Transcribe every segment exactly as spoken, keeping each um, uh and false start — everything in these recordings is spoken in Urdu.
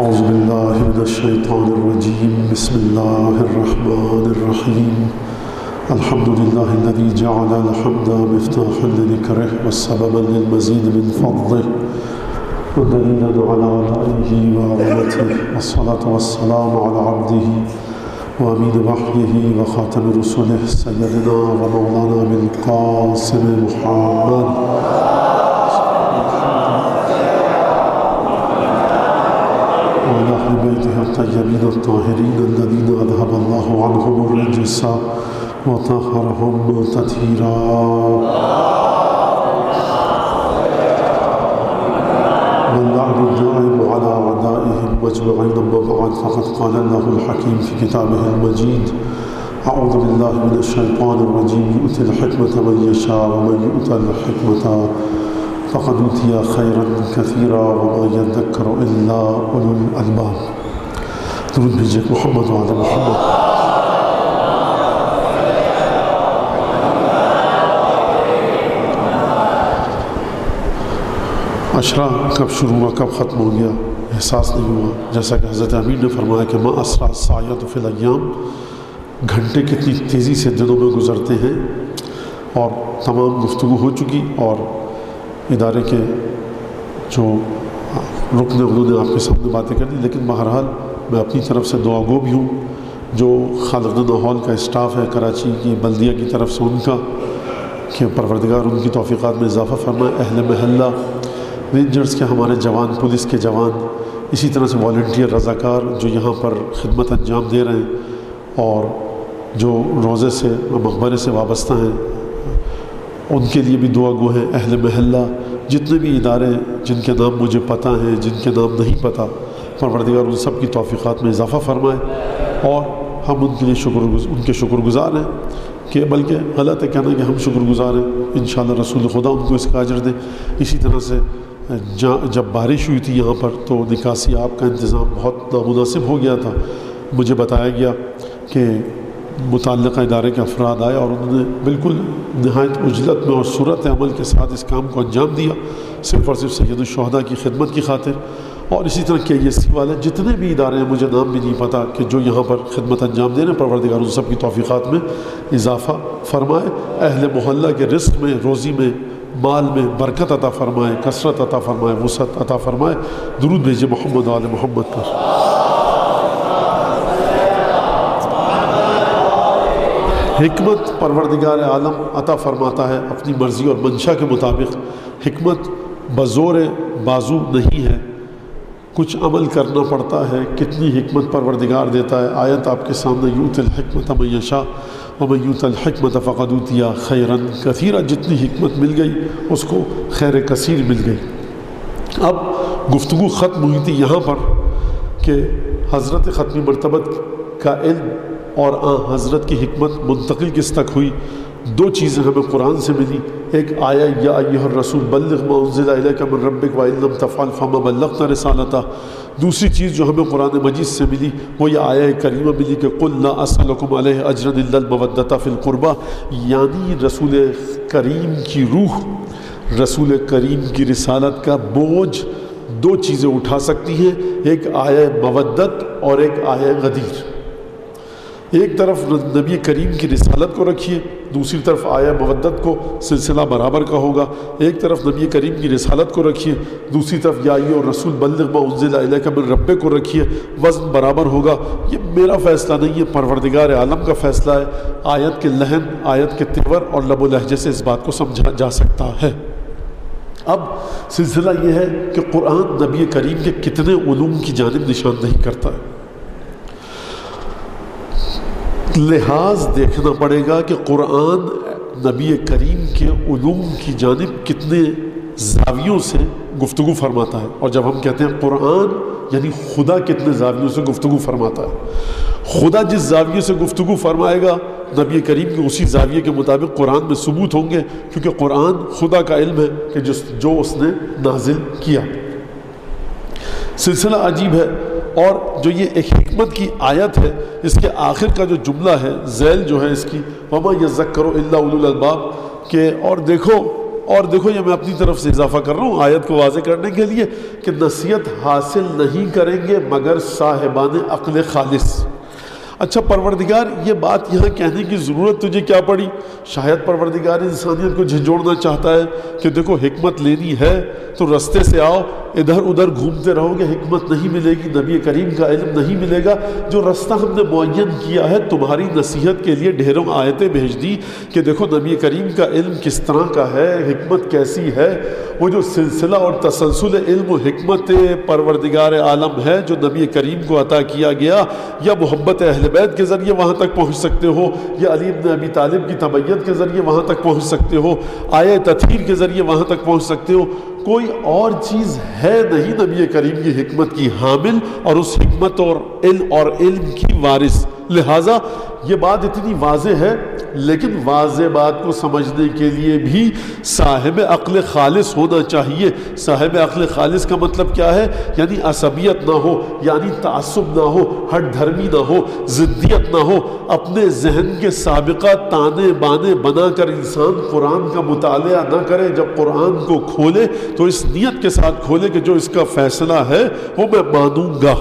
أعوذ بالله من الشيطان الرجيم بسم الله الرحمن الرحيم الحمد لله الذي جعل الحمد مفتاحا لذكره والسببا للمزيد من فضله ودليلا على آلائه وعظمته والصلاة والسلام على عبده وأمين وحيه وخاتم رسله سيدنا ومولانا بالقاسم محمد وعلى أهل بيته الطيبين الطاهرين الذين أذهب الله عنهم الرجس وطهرهم تطهيرا. واللعن الدائم على أعدائهم أجمعين. أما بعد فقد قال الله الحكيم في كتابه المجيد أعوذ بالله من الشيطان الرجيم يؤتي الحكمة من يشاء ومن يؤت الحكمة فقد أوتي خيرا كثيرا وما يذكر إلا أولو الألباب. درود بھیجیے محمد وعلى محمد. عشرہ کب شروع ہوا کب ختم ہو گیا احساس نہیں ہوا. جیسا کہ حضرت امین نے فرمایا کہ ما اسرع الساعۃ فی الایام، گھنٹے کتنی تیزی سے دنوں میں گزرتے ہیں. اور تمام گفتگو ہو چکی اور ادارے کے جو رکن انہوں نے آپ کے سامنے باتیں کر دی. لیکن بہرحال میں اپنی طرف سے دعا گو بھی ہوں جو خالدین ہال کا اسٹاف ہے کراچی کی بلدیہ کی طرف سے ان کا، کہ پروردگار ان کی توفیقات میں اضافہ فرمائے. اہل محلہ رینجرز کے ہمارے جوان، پولیس کے جوان، اسی طرح سے والنٹیئر رضاکار جو یہاں پر خدمت انجام دے رہے ہیں اور جو روزے سے مقبرے سے وابستہ ہیں ان کے لیے بھی دعا گو ہیں. اہل محلہ جتنے بھی ادارے جن کے نام مجھے پتہ ہیں جن کے نام نہیں پتہ، پروردگار ان سب کی توفیقات میں اضافہ فرمائے. اور ہم ان کے لیے شکر ان کے شکر گزار ہیں، کہ بلکہ غلط ہے کہنا کہ ہم شکر گزار ہیں. انشاءاللہ رسول خدا ان کو اس کا اجر دے. اسی طرح سے جب بارش ہوئی تھی یہاں پر تو نکاسی آپ کا انتظام بہت نامناسب ہو گیا تھا. مجھے بتایا گیا کہ متعلقہ ادارے کے افراد آئے اور انہوں نے بالکل نہایت عجلت میں اور صورت عمل کے ساتھ اس کام کو انجام دیا، صرف اور صرف سید الشہداء کی خدمت کی خاطر. اور اسی طرح کے ایس سی والے جتنے بھی ادارے ہیں مجھے نام بھی نہیں پتہ کہ جو یہاں پر خدمت انجام دے رہے ہیں، پروردگار ان سب کی توفیقات میں اضافہ فرمائے. اہل محلہ کے رزق میں، روزی میں، مال میں برکت عطا فرمائے، کثرت عطا فرمائے، وسعت عطا فرمائے. درود بھیجیے محمد و آل محمد پر. حکمت پروردگار عالم عطا فرماتا ہے اپنی مرضی اور منشا کے مطابق. حکمت بزور بازو نہیں ہے، کچھ عمل کرنا پڑتا ہے. کتنی حکمت پروردگار دیتا ہے. آیت آپ کے سامنے یؤتی الحکمۃ من یشاء ومن یؤت الحکمۃ فقد اوتی خیرا کثیرا. جتنی حکمت مل گئی اس کو خیر کثیر مل گئی. اب گفتگو ختم ہوئی تھی یہاں پر کہ حضرت ختمی مرتبت کا علم اور آن حضرت کی حکمت منتقل کس تک ہوئی. دو چیزیں ہمیں قرآن سے ملی. ایک آیا یا ایھا الرسول بلغ ما انزل الیک من ربک وان لم تفعل فما بلغت رسالتہ. دوسری چیز جو ہمیں قرآن مجید سے ملی وہ یہ آیہ کریمہ ملی کہ قل لا اسألکم علیہ اجرا الا المودۃ فی القربى. یعنی رسول کریم کی روح، رسول کریم کی رسالت کا بوجھ دو چیزیں اٹھا سکتی ہیں، ایک آیہ مودت اور ایک آیہ غدیر. ایک طرف نبی کریم کی رسالت کو رکھیے، دوسری طرف آیہ مودت کو سلسلہ برابر کا ہوگا. ایک طرف نبی کریم کی رسالت کو رکھیے، دوسری طرف یا ایھا الرسول بلغ ما انزل الیک من ربک کو رکھیے، وزن برابر ہوگا. یہ میرا فیصلہ نہیں ہے، پروردگار عالم کا فیصلہ ہے. آیت کے لحن، آیت کے تیور اور لب و لہجے سے اس بات کو سمجھا جا سکتا ہے. اب سلسلہ یہ ہے کہ قرآن نبی کریم کے کتنے علوم کی جانب نشاندہی کرتا ہے. لحاظ دیکھنا پڑے گا کہ قرآن نبی کریم کے علوم کی جانب کتنے زاویوں سے گفتگو فرماتا ہے. اور جب ہم کہتے ہیں قرآن یعنی خدا کتنے زاویوں سے گفتگو فرماتا ہے. خدا جس زاویے سے گفتگو فرمائے گا نبی کریم کے اسی زاویے کے مطابق قرآن میں ثبوت ہوں گے، کیونکہ قرآن خدا کا علم ہے کہ جس جو اس نے نازل کیا. سلسلہ عجیب ہے. اور جو یہ ایک حکمت کی آیت ہے اس کے آخر کا جو جملہ ہے ذیل جو ہے اس کی وما یذکر الا اولو الالباب، کہ اور دیکھو اور دیکھو یہ میں اپنی طرف سے اضافہ کر رہا ہوں آیت کو واضح کرنے کے لیے کہ نصیحت حاصل نہیں کریں گے مگر صاحبان عقل خالص۔ اچھا پروردگار یہ بات یہاں کہنے کی ضرورت تجھے کیا پڑی؟ شاید پروردگار انسانیت کو جھنجھوڑنا چاہتا ہے کہ دیکھو حکمت لینی ہے تو رستے سے آؤ، ادھر ادھر گھومتے رہو گے حکمت نہیں ملے گی، نبی کریم کا علم نہیں ملے گا۔ جو رستہ ہم نے معین کیا ہے تمہاری نصیحت کے لیے ڈھیروں آیتیں بھیج دی کہ دیکھو نبی کریم کا علم کس طرح کا ہے، حکمت کیسی ہے، وہ جو سلسلہ اور تسلسل علم و حکمت پروردگار عالم ہے جو نبی کریم کو عطا کیا گیا، یا محبت اہل بیت کے ذریعے وہاں تک پہنچ سکتے ہو، یا علی بن ابی طالب کی تبعیت کے ذریعے وہاں تک پہنچ سکتے ہو، آیہ تطہیر کے ذریعے وہاں تک پہنچ سکتے ہو۔ کوئی اور چیز ہے نہیں نبی کریم کی حکمت کی حامل اور اس حکمت اور علم اور علم کی وارث۔ لہٰذا یہ بات اتنی واضح ہے، لیکن واضح بات کو سمجھنے کے لیے بھی صاحب عقل خالص ہونا چاہیے۔ صاحب عقل خالص کا مطلب کیا ہے؟ یعنی عصبیت نہ ہو، یعنی تعصب نہ ہو، ہٹ دھرمی نہ ہو، ضدیت نہ ہو۔ اپنے ذہن کے سابقہ تانے بانے بنا کر انسان قرآن کا مطالعہ نہ کرے، جب قرآن کو کھولے تو اس نیت کے ساتھ کھولے کہ جو اس کا فیصلہ ہے وہ میں مانوں گا۔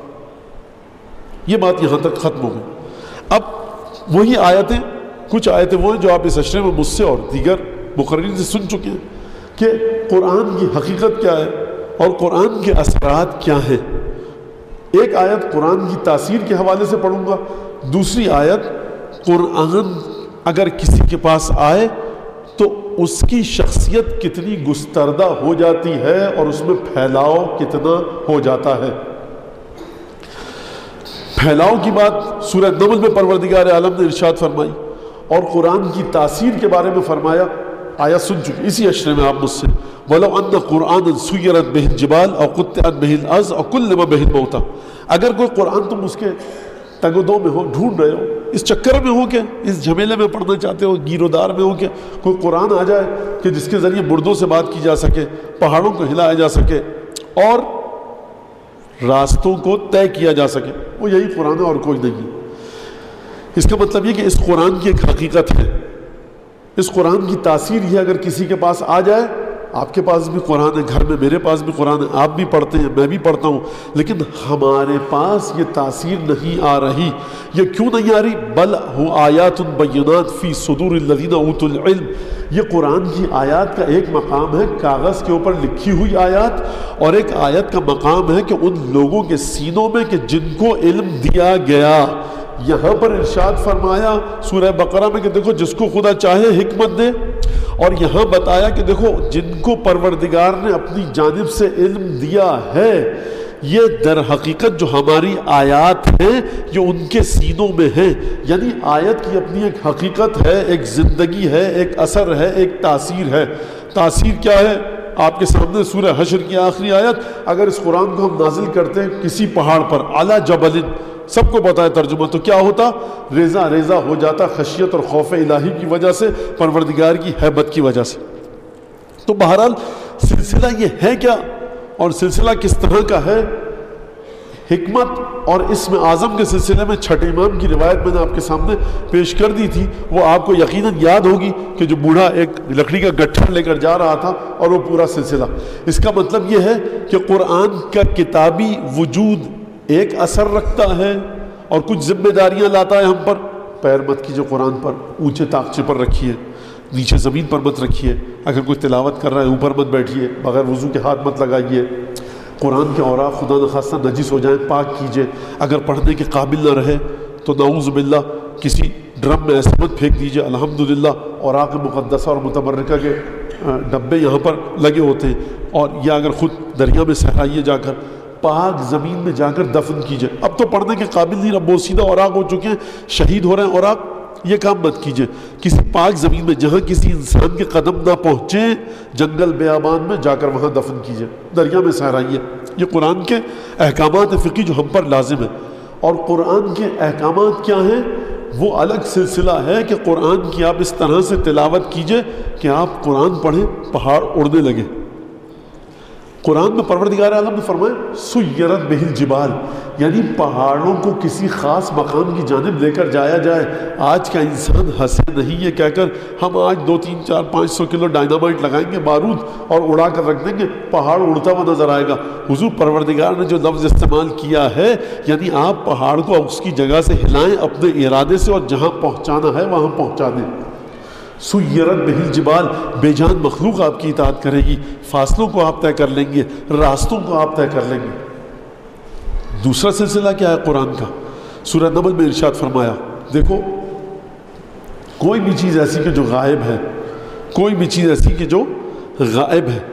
یہ بات یہاں تک ختم ہو گئی۔ اب وہی آیتیں، کچھ آیتیں وہ ہیں جو آپ اس عشرے میں مجھ سے اور دیگر مقررین سے سن چکے ہیں کہ قرآن کی حقیقت کیا ہے اور قرآن کے اثرات کیا ہیں۔ ایک آیت قرآن کی تاثیر کے حوالے سے پڑھوں گا، دوسری آیت قرآن اگر کسی کے پاس آئے تو اس کی شخصیت کتنی گستردہ ہو جاتی ہے اور اس میں پھیلاؤ کتنا ہو جاتا ہے۔ پھیلاؤ کی بات سورہ نمل میں پروردگار عالم نے ارشاد فرمائی، اور قرآن کی تاثیر کے بارے میں فرمایا، آیت سن چکے اسی عشرے میں آپ مجھ سے، وَلَوْ أَنَّ قُرْآنًا سُيِّرَتْ بِهِ الْجِبَالُ أَوْ قُطِّعَتْ بِهِ الْأَرْضُ أَوْ كُلِّمَ بِهِ الْمَوْتَىٰ۔ اگر کوئی قرآن تم اس کے تگ و دو میں ہو، ڈھونڈ رہے ہو، اس چکر میں ہو کہ اس جھمیلے میں پڑھنا چاہتے ہو، گیر و دار میں ہو کہ کوئی قرآن آ جائے کہ جس کے ذریعے مردوں سے بات کی جا سکے، پہاڑوں کو ہلایا جا سکے اور راستوں کو طے کیا جا سکے، وہ یہی قرآن ہے اور کوئی نہیں ہے۔ اس کا مطلب یہ کہ اس قرآن کی ایک حقیقت ہے، اس قرآن کی تاثیر یہ اگر کسی کے پاس آ جائے، آپ کے پاس بھی قرآن ہے، گھر میں میرے پاس بھی قرآن ہے، آپ بھی پڑھتے ہیں، میں بھی پڑھتا ہوں، لیکن ہمارے پاس یہ تاثیر نہیں آ رہی۔ یہ کیوں نہیں آ رہی؟ بل ہو آیات بینات فی صدور الذین اوتوا العلم۔ یہ قرآن کی آیات کا ایک مقام ہے کاغذ کے اوپر لکھی ہوئی آیات، اور ایک آیت کا مقام ہے کہ ان لوگوں کے سینوں میں کہ جن کو علم دیا گیا۔ یہاں پر ارشاد فرمایا سورہ بقرہ میں کہ دیکھو جس کو خدا چاہے حکمت دے، اور یہاں بتایا کہ دیکھو جن کو پروردگار نے اپنی جانب سے علم دیا ہے، یہ در حقیقت جو ہماری آیات ہیں یہ ان کے سینوں میں ہیں۔ یعنی آیت کی اپنی ایک حقیقت ہے، ایک زندگی ہے، ایک اثر ہے، ایک تاثیر ہے۔ تاثیر کیا ہے؟ آپ کے سامنے سورہ حشر کی آخری آیت، اگر اس قرآن کو ہم نازل کرتے ہیں کسی پہاڑ پر، علی جبل، سب کو پتہ ہے ترجمہ، تو کیا ہوتا؟ ریزہ ریزہ ہو جاتا، خشیت اور خوف الہی کی وجہ سے، پروردگار کی ہیبت کی وجہ سے۔ تو بہرحال سلسلہ یہ ہے کیا اور سلسلہ کس طرح کا ہے؟ حکمت اور اسم اعظم کے سلسلے میں چھٹے امام کی روایت میں نے آپ کے سامنے پیش کر دی تھی، وہ آپ کو یقیناً یاد ہوگی کہ جو بوڑھا ایک لکڑی کا گٹھر لے کر جا رہا تھا اور وہ پورا سلسلہ۔ اس کا مطلب یہ ہے کہ قرآن کا کتابی وجود ایک اثر رکھتا ہے اور کچھ ذمہ داریاں لاتا ہے ہم پر۔ پیر مت کیجیے قرآن پر، اونچے طاقچے پر رکھیے، نیچے زمین پر مت رکھیے، اگر کوئی تلاوت کر رہا ہے اوپر مت بیٹھیے، بغیر وضو کے ہاتھ مت لگائیے، قرآن کے اوراق خدا نخواستہ نجس ہو جائیں پاک کیجیے، اگر پڑھنے کے قابل نہ رہے تو نعوذ باللہ کسی ڈرم میں ایسے مت پھینک دیجیے۔ الحمدللہ اوراق مقدسہ اور متبرکہ کے ڈبے یہاں پر لگے ہوتے ہیں، اور یا اگر خود دریا میں صحرائیے جا کر، پاک زمین میں جا کر دفن کیجیے۔ اب تو پڑھنے کے قابل نہیں، رب بوسیدہ اوراق ہو چکے ہیں، شہید ہو رہے ہیں اوراق، یہ کام مت کیجیے۔ کسی پاک زمین میں جہاں کسی انسان کے قدم نہ پہنچے، جنگل بیابان میں جا کر وہاں دفن کیجیے، دریا میں صحرائیے۔ یہ قرآن کے احکامات فقہی جو ہم پر لازم ہیں۔ اور قرآن کے احکامات کیا ہیں؟ وہ الگ سلسلہ ہے کہ قرآن کی آپ اس طرح سے تلاوت کیجیے کہ آپ قرآن پڑھیں پہاڑ اڑنے لگے۔ قرآن میں پروردگار عالم نے فرمایا سیرت بہ الجبال، یعنی پہاڑوں کو کسی خاص مقام کی جانب لے کر جایا جائے۔ آج کا انسان ہنسے نہیں یہ کہہ کر ہم آج دو تین چار پانچ سو کلو ڈائنامائٹ لگائیں گے بارود اور اڑا کر رکھ دیں گے، پہاڑ اڑتا ہوا نظر آئے گا۔ حضور پروردگار نے جو لفظ استعمال کیا ہے یعنی آپ پہاڑ کو اس کی جگہ سے ہلائیں اپنے ارادے سے اور جہاں پہنچانا ہے وہاں پہنچا دیں۔ سیرت بہ الجبال، بے جان مخلوق آپ کی اطاعت کرے گی، فاصلوں کو آپ طے کر لیں گے، راستوں کو آپ طے کر لیں گے۔ دوسرا سلسلہ کیا ہے قرآن کا؟ سورہ نمل میں ارشاد فرمایا دیکھو کوئی بھی چیز ایسی کہ جو غائب ہے، کوئی بھی چیز ایسی کہ جو غائب ہے،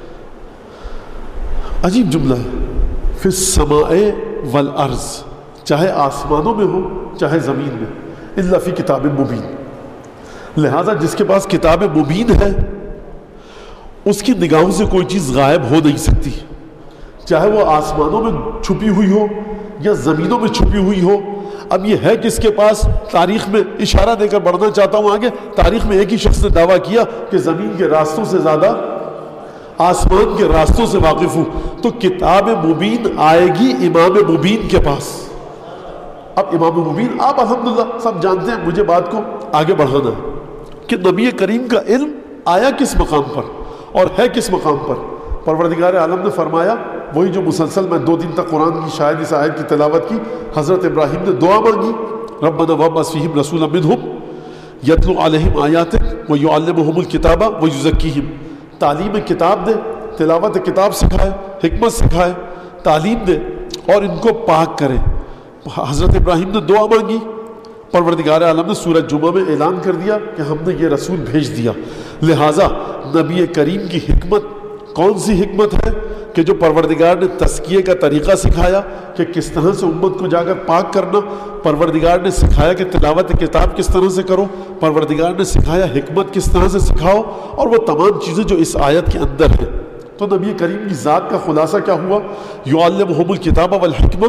عجیب جملہ ہے، فی السماء والارض، چاہے آسمانوں میں ہو چاہے زمین میں، الا فی کتاب مبین، لہذا جس کے پاس کتاب مبین ہے اس کی نگاہوں سے کوئی چیز غائب ہو نہیں سکتی، چاہے وہ آسمانوں میں چھپی ہوئی ہو یا زمینوں میں چھپی ہوئی ہو۔ اب یہ ہے کس کے پاس؟ تاریخ میں اشارہ دے کر بڑھنا چاہتا ہوں آگے، تاریخ میں ایک ہی شخص نے دعویٰ کیا کہ زمین کے راستوں سے زیادہ آسمان کے راستوں سے واقف ہوں، تو کتاب مبین آئے گی امام مبین کے پاس۔ اب امام مبین آپ الحمدللہ سب جانتے ہیں، مجھے بات کو آگے بڑھانا ہے کہ نبی کریم کا علم آیا کس مقام پر اور ہے کس مقام پر۔ پروردگار عالم نے فرمایا وہی جو مسلسل میں دو دن تک قرآن کی شاید اس آیت کی تلاوت کی، حضرت ابراہیم نے دعا مانگی ربنا وابعث فیہم رسولا منہم یتلو علیہم آیاتک ویعلمہم الکتاب ویزکیہم، تعلیم کتاب دے، تلاوت کتاب سکھائے، حکمت سکھائے، تعلیم دے اور ان کو پاک کرے۔ حضرت ابراہیم نے دعا مانگی، پروردگار عالم نے سورہ جمعہ میں اعلان کر دیا کہ ہم نے یہ رسول بھیج دیا۔ لہٰذا نبی کریم کی حکمت کون سی حکمت ہے کہ جو پروردگار نے تزکیے کا طریقہ سکھایا کہ کس طرح سے امت کو جا کر پاک کرنا، پروردگار نے سکھایا کہ تلاوت کتاب کس طرح سے کرو، پروردگار نے سکھایا حکمت کس طرح سے سکھاؤ، اور وہ تمام چیزیں جو اس آیت کے اندر ہیں۔ تو نبی کریم کی ذات کا خلاصہ کیا ہوا؟ یعلمہم الکتاب والحکمہ،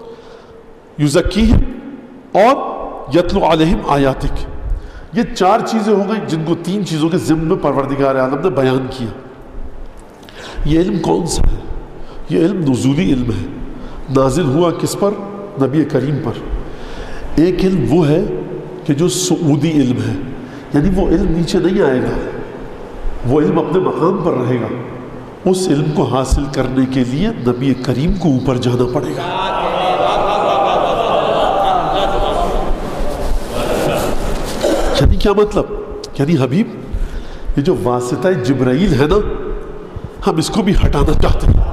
یزکیہم اور یتلو علیہم آیاتک۔ یہ چار چیزیں ہو گئی جن کو تین چیزوں کے ضمن میں پروردگار عالم نے بیان کیا۔ یہ علم کون سا ہے؟ یہ علم نزولی علم ہے، نازل ہوا کس پر؟ نبی کریم پر۔ ایک علم وہ ہے کہ جو صعودی علم ہے، یعنی وہ علم نیچے نہیں آئے گا، وہ علم اپنے مقام پر رہے گا۔ اس علم کو حاصل کرنے کے لیے نبی کریم کو اوپر جانا پڑے گا۔ یعنی کیا مطلب؟ یعنی حبیب یہ جو واسطہ جبرائیل ہے نا، ہم اس کو بھی ہٹانا چاہتے ہیں۔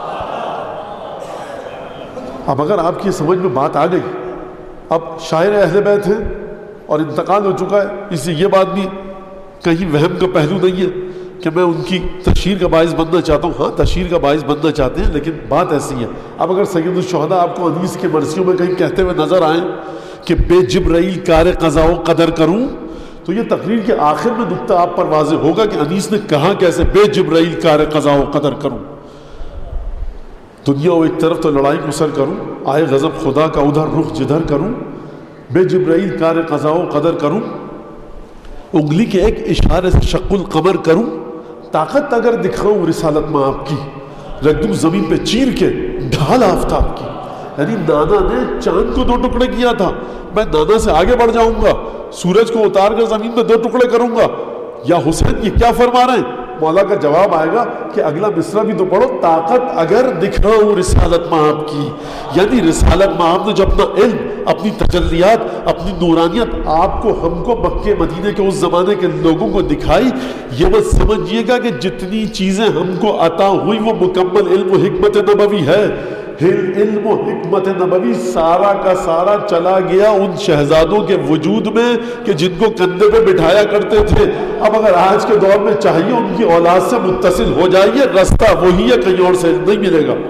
اب اگر آپ کی سمجھ میں بات آ گئی، اب شاعر اہل بیت ہیں اور انتقال ہو چکا ہے، اس لیے یہ بات بھی کہیں وہم کا پہلو نہیں ہے کہ میں ان کی تشہیر کا باعث بننا چاہتا ہوں۔ ہاں تشہیر کا باعث بننا چاہتے ہیں، لیکن بات ایسی ہے۔ اب اگر سید الشہداء آپ کو انیس کے مرثیوں میں کہیں کہتے ہوئے نظر آئیں کہ بے جبرائیل کار قضا و قدر کروں، تو یہ تقریر کے آخر میں نکتہ آپ پر واضح ہوگا کہ انیس نے کہا کیسے بے جبرائیل کار قضا و قدر کروں۔ دنیا و ایک طرف تو لڑائی کو سر کروں، آئے غضب خدا کا ادھر رخ جدھر کروں، بے جبرائیل کار قضا و قدر کروں، انگلی کے ایک اشارے سے شق القمر کروں، طاقت اگر دکھاؤں رسالت میں آپ کی، رکھ دوں زمین پہ چیر کے ڈھال آفتاب کی۔ یعنی نانا نے چاند کو دو ٹکڑے کیا تھا، میں نانا سے آگے بڑھ جاؤں گا، سورج کو اتار کر زمین میں دو ٹکڑے کروں گا۔ یا حسین یہ کیا فرما رہے ہیں؟ مولا کا جواب آئے گا کہ اگلا مصرع بھی تو پڑھو، طاقت اگر دکھاؤں رسالت میں آپ کی، یعنی رسالت میں آپ نے جو اپنا علم، اپنی تجلیات، اپنی نورانیت آپ کو، ہم کو، مکہ مدینے کے اس زمانے کے لوگوں کو دکھائی، یہ مت سمجھیے گا کہ جتنی چیزیں ہم کو عطا ہوئی وہ مکمل علم و حکمت نبوی ہے۔ علم و حکمت نبوی سارا کا سارا چلا گیا ان شہزادوں کے وجود میں کہ جن کو کندھے پہ بٹھایا کرتے تھے۔ اب اگر آج کے دور میں چاہیے ان کی اولاد سے متصل ہو جائیے، رستہ وہی ہے، کہیں اور سے نہیں ملے گا۔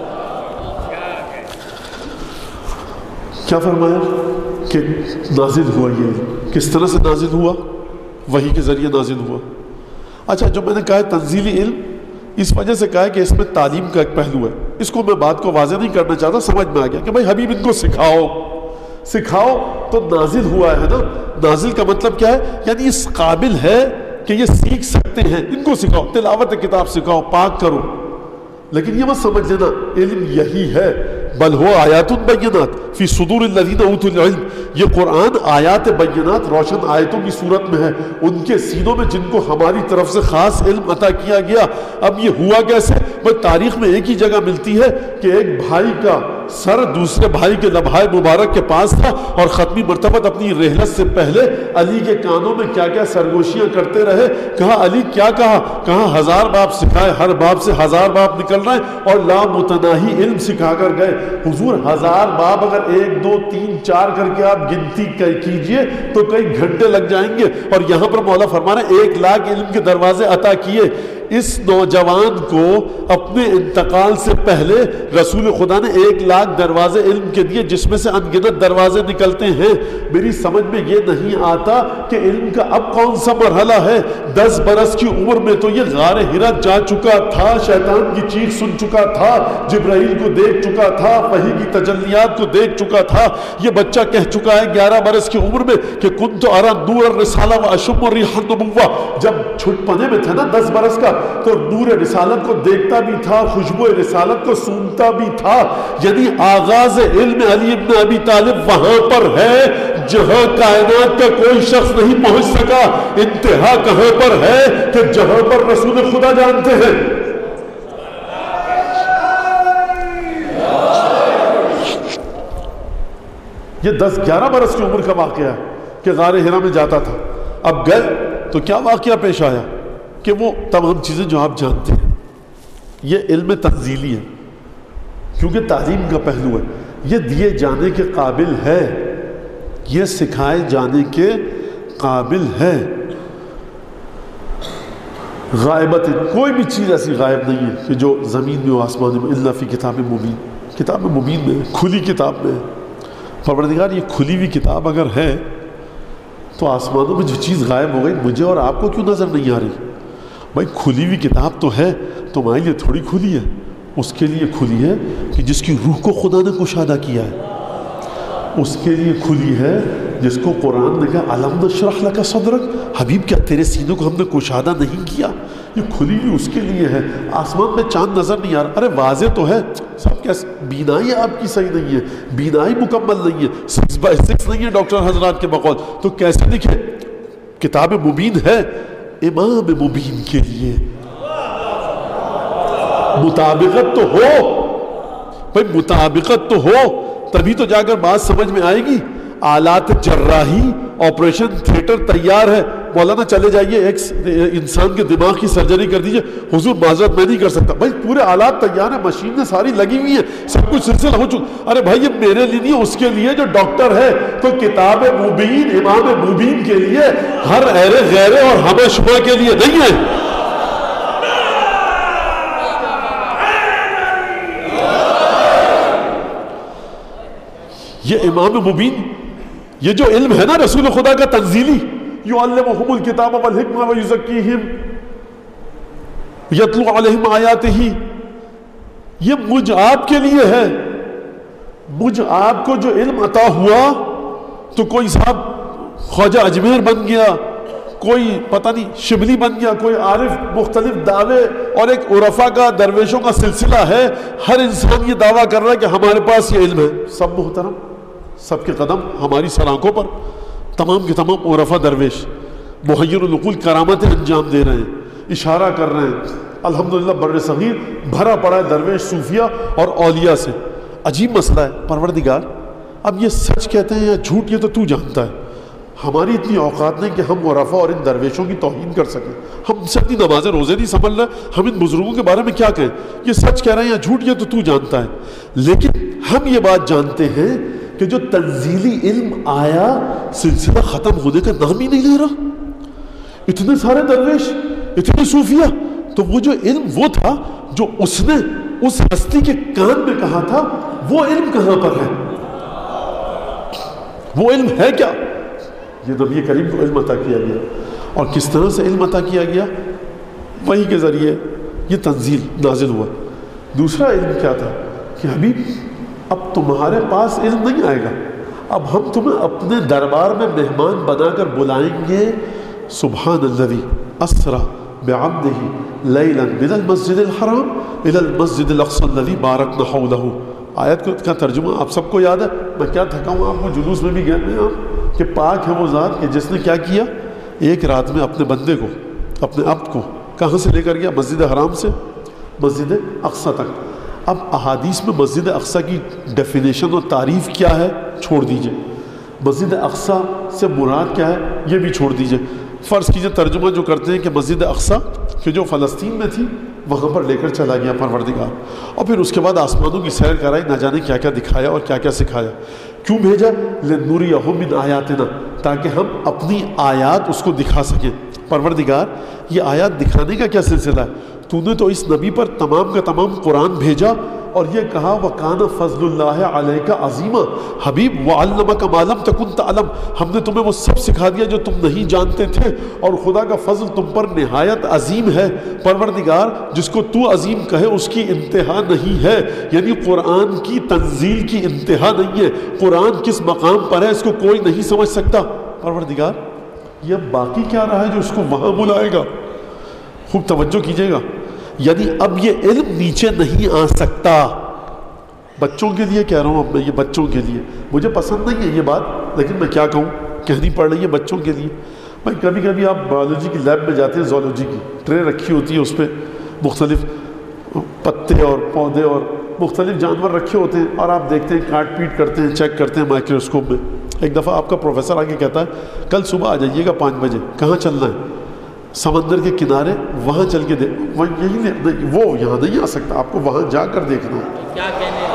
کیا فرمایا کہ نازل ہوا، یہ کس طرح سے نازل ہوا؟ وحی کے ذریعے نازل ہوا۔ اچھا، جو میں نے کہا ہے تنزیلی علم، اس وجہ سے کہا ہے کہ اس میں تعلیم کا ایک پہلو ہے، اس کو میں بات کو واضح نہیں کرنا چاہتا، سمجھ میں آ گیا کہ بھائی حبیب ان کو سکھاؤ سکھاؤ تو نازل ہوا ہے نا۔ نازل کا مطلب کیا ہے؟ یعنی اس قابل ہے کہ یہ سیکھ سکتے ہیں، ان کو سکھاؤ، تلاوت کتاب سکھاؤ، پاک کرو۔ لیکن یہ مت سمجھ لینا علم یہی ہے، بل ہوا آیات بینات فی صدور الذین اوتوا العلم، یہ قرآن آیات بینات روشن آیتوں کی صورت میں ہے ان کے سینوں میں جن کو ہماری طرف سے خاص علم عطا کیا گیا۔ اب یہ ہوا کیسے؟ بس تاریخ میں ایک ہی جگہ ملتی ہے کہ ایک بھائی کا سر دوسرے بھائی کے لبھائے مبارک کے پاس تھا، اور ختمی مرتبہ اپنی رحلت سے پہلے علی کے کانوں میں کیا کیا سرگوشیاں کرتے رہے۔ کہا علی کیا کہا؟ کہا ہزار باپ سکھائے، ہر باپ سے ہزار باپ نکل رہے ہیں، اور لامتناہی علم سکھا کر گئے۔ حضور ہزار باپ اگر ایک دو تین چار کر کے آپ گنتی کیجئے تو کئی گھنٹے لگ جائیں گے، اور یہاں پر مولا فرما رہے ہیں ایک لاکھ علم کے دروازے عطا کیے۔ اس نوجوان کو اپنے انتقال سے پہلے رسول خدا نے ایک لاکھ دروازے علم کے دیے، جس میں سے انگنت دروازے نکلتے ہیں۔ میری سمجھ میں یہ نہیں آتا کہ علم کا اب کون سا مرحلہ ہے؟ دس برس کی عمر میں تو یہ غار حرا جا چکا تھا، شیطان کی چیخ سن چکا تھا، جبرائیل کو دیکھ چکا تھا، وحی کی تجلیات کو دیکھ چکا تھا۔ یہ بچہ کہہ چکا ہے گیارہ برس کی عمر میں کہ کنت ارى نور الرسالہ واشم ریح النبوہ، جب چھٹ پنے میں تھا نا دس برس کا تو نور رسالت کو دیکھتا بھی تھا، خوشبو رسالت کو سونتا بھی تھا۔ یعنی آغاز علم علی ابن ابی طالب وہاں پر ہے جہاں کائنات کا کوئی شخص نہیں پہنچ سکا۔ انتہا کہاں پر ہے کہ جہاں پر رسول خدا جانتے ہیں۔ یہ دس گیارہ برس کی عمر کا واقعہ ہے کہ غار حرا میں جاتا تھا۔ اب گئے تو کیا واقعہ پیش آیا کہ وہ تمام چیزیں جو آپ جانتے ہیں، یہ علم تنزیلی ہے کیونکہ تعلیم کا پہلو ہے، یہ دیے جانے کے قابل ہے، یہ سکھائے جانے کے قابل ہے۔ غائبت کوئی بھی چیز ایسی غائب نہیں ہے کہ جو زمین میں و آسمان میں، الا فی کتاب مبین، کتاب مبین میں، کھلی کتاب میں۔ پروردگار یہ کھلی ہوئی کتاب اگر ہے تو آسمانوں میں جو چیز غائب ہو گئی مجھے اور آپ کو کیوں نظر نہیں آ رہی؟ بھائی کھلی ہوئی کتاب تو ہے، تمہارے لیے تھوڑی کھلی ہے، اس کے لیے کھلی ہے کہ جس کی روح کو خدا نے کشادہ کیا ہے، اس کے لیے کھلی ہے جس کو قرآن نے کہا الم نشرح لک صدرک، حبیب کیا تیرے سینوں کو ہم نے کشادہ نہیں کیا؟ یہ کھلی ہوئی اس کے لیے ہے۔ آسمان میں چاند نظر نہیں آ رہا، ارے واضح تو ہے سب، کیسے بینائی آپ کی صحیح نہیں ہے، بینائی مکمل نہیں ہے، سکس بائی سکس نہیں ہے ڈاکٹر حضرات کے بقول، تو کیسے دکھے؟ کتاب مبین ہے امام مبین کے لیے، مطابقت تو ہو بھائی، مطابقت تو ہو تبھی تو جا کر بات سمجھ میں آئے گی۔ آلات جراحی آپریشن تھیٹر تیار ہے، مولانا چلے جائیے ایک انسان کے دماغ کی سرجری کر دیجئے، حضور معذرت میں نہیں کر سکتا، بھائی پورے آلات تیار ہیں، مشینیں ساری لگی ہوئی ہیں، سب کچھ سلسلہ ہو چکا، ارے بھائی یہ میرے لیے نہیں، اس کے لیے جو ڈاکٹر ہے، تو کتاب مبین امام مبین کے لیے، ہر ایرے غیرے اور ہمہ شمہ کے لیے نہیں ہے۔ یہ امام مبین، یہ جو علم ہے نا رسول خدا کا تنزیلی، یعلمہم الکتاب والحکمہ ویزکیہم یتلو علیہم آیاتہ، یہ مجھ آپ کے لیے ہے۔ مجھ آپ کو جو علم عطا ہوا تو کوئی صاحب خواجہ اجمیر بن گیا، کوئی پتہ نہیں شبلی بن گیا، کوئی عارف، مختلف دعوے، اور ایک عرفا کا درویشوں کا سلسلہ ہے، ہر انسان یہ دعویٰ کر رہا ہے کہ ہمارے پاس یہ علم ہے۔ سب محترم، سب کے قدم ہماری سرآنکھوں پر، تمام کے تمام عرفا درویش محیر العقول کرامتیں انجام دے رہے ہیں، اشارہ کر رہے ہیں، الحمدللہ بر صغیر بھرا پڑا ہے درویش صوفیہ اور اولیاء سے۔ عجیب مسئلہ ہے، پروردگار اب یہ سچ کہتے ہیں یا جھوٹ یہ تو تو جانتا ہے، ہماری اتنی اوقات نہیں کہ ہم عرفا اور ان درویشوں کی توہین کر سکیں، ہم سے اپنی نمازیں روزے نہیں سنبھل رہے، ہم ان بزرگوں کے بارے میں کیا کہیں؟ یہ سچ کہہ رہے ہیں یا جھوٹ یہ تو تو جانتا ہے۔ لیکن ہم یہ بات جانتے ہیں کہ جو تنزیلی علم آیا سلسلہ ختم ہونے کا نام ہی نہیں لے رہا، اتنے سارے درویش، اتنے صوفیہ، تو وہ جو علم وہ تھا جو اس نے اس ہستی کے کان میں کہا تھا، وہ علم کہاں پر ہے؟ وہ علم ہے کیا؟ یہ نبی کریم کو علم عطا کیا گیا، اور کس طرح سے علم عطا کیا گیا؟ وحی کے ذریعے یہ تنزیل نازل ہوا۔ دوسرا علم کیا تھا کہ حبیب اب تمہارے پاس علم نہیں آئے گا، اب ہم تمہیں اپنے دربار میں مہمان بنا کر بلائیں گے۔ سبحان الذی اسرا بعبده لیلا من المسجد الحرام الى المسجد الاقصى الذي باركنا حوله. آیت کا ترجمہ آپ سب کو یاد ہے، میں کیا تھکا ہوں آپ کو جلوس میں بھی گئے ہیں آپ کہ پاک ہے وہ ذات کہ جس نے کیا کیا، ایک رات میں اپنے بندے کو، اپنے عبد کو کہاں سے لے کر گیا؟ مسجد حرام سے مسجد اقصی تک. اب احادیث میں مسجد اقصی کی ڈیفینیشن اور تعریف کیا ہے چھوڑ دیجئے، مسجد اقصی سے مراد کیا ہے یہ بھی چھوڑ دیجئے. فرض کیجئے ترجمہ جو کرتے ہیں کہ مسجد اقصی کہ جو فلسطین میں تھی وہاں پر لے کر چلا گیا پروردگار، اور پھر اس کے بعد آسمانوں کی سیر کرائی، نہ جانے کیا کیا دکھایا اور کیا کیا سکھایا. کیوں بھیجا؟ لنُرِيَهُ مِنْ آیاتنا، تاکہ ہم اپنی آیات اس کو دکھا سکیں. پروردگار یہ آیات دکھانے کا کیا سلسلہ ہے؟ تو نے تو اس نبی پر تمام کا تمام قرآن بھیجا اور یہ کہا وَقَانَ فَضْلُ اللَّهِ عَلَيْكَ عَظِيمًا، حبیب وَعَلَّمَكَ مَا لَمْ تَكُنْ تَعْلَمْ، ہم نے تمہیں وہ سب سکھا دیا جو تم نہیں جانتے تھے، اور خدا کا فضل تم پر نہایت عظیم ہے. پروردگار جس کو تو عظیم کہے اس کی انتہا نہیں ہے، یعنی قرآن کی تنزیل کی انتہا نہیں ہے. قرآن کس مقام پر ہے اس کو کوئی نہیں سمجھ سکتا. پروردگار یہ باقی کیا رہا ہے جو اس کو وہاں بلائے گا؟ خوب توجہ کیجئے گا، یعنی اب یہ علم نیچے نہیں آ سکتا. بچوں کے لیے کہہ رہا ہوں اب میں، یہ بچوں کے لیے، مجھے پسند نہیں ہے یہ بات لیکن میں کیا کہوں، کہنی پڑ رہی ہے بچوں کے لیے. بھائی کبھی کبھی آپ بایولوجی کی لیب میں جاتے ہیں، زولوجی کی ٹرے رکھی ہوتی ہے، اس پہ مختلف پتے اور پودے اور مختلف جانور رکھے ہوتے ہیں، اور آپ دیکھتے ہیں کاٹ پیٹ کرتے ہیں، چیک کرتے ہیں مائکروسکوپ میں. ایک دفعہ آپ کا پروفیسر آگے کہتا ہے کل صبح آ جائیے گا پانچ بجے. کہاں چلنا ہے؟ سمندر کے کنارے، وہاں چل کے دیکھ، وہ یہی نہیں، وہ یہاں نہیں آ سکتا، آپ کو وہاں جا کر دیکھنا ہے. کیا کہنے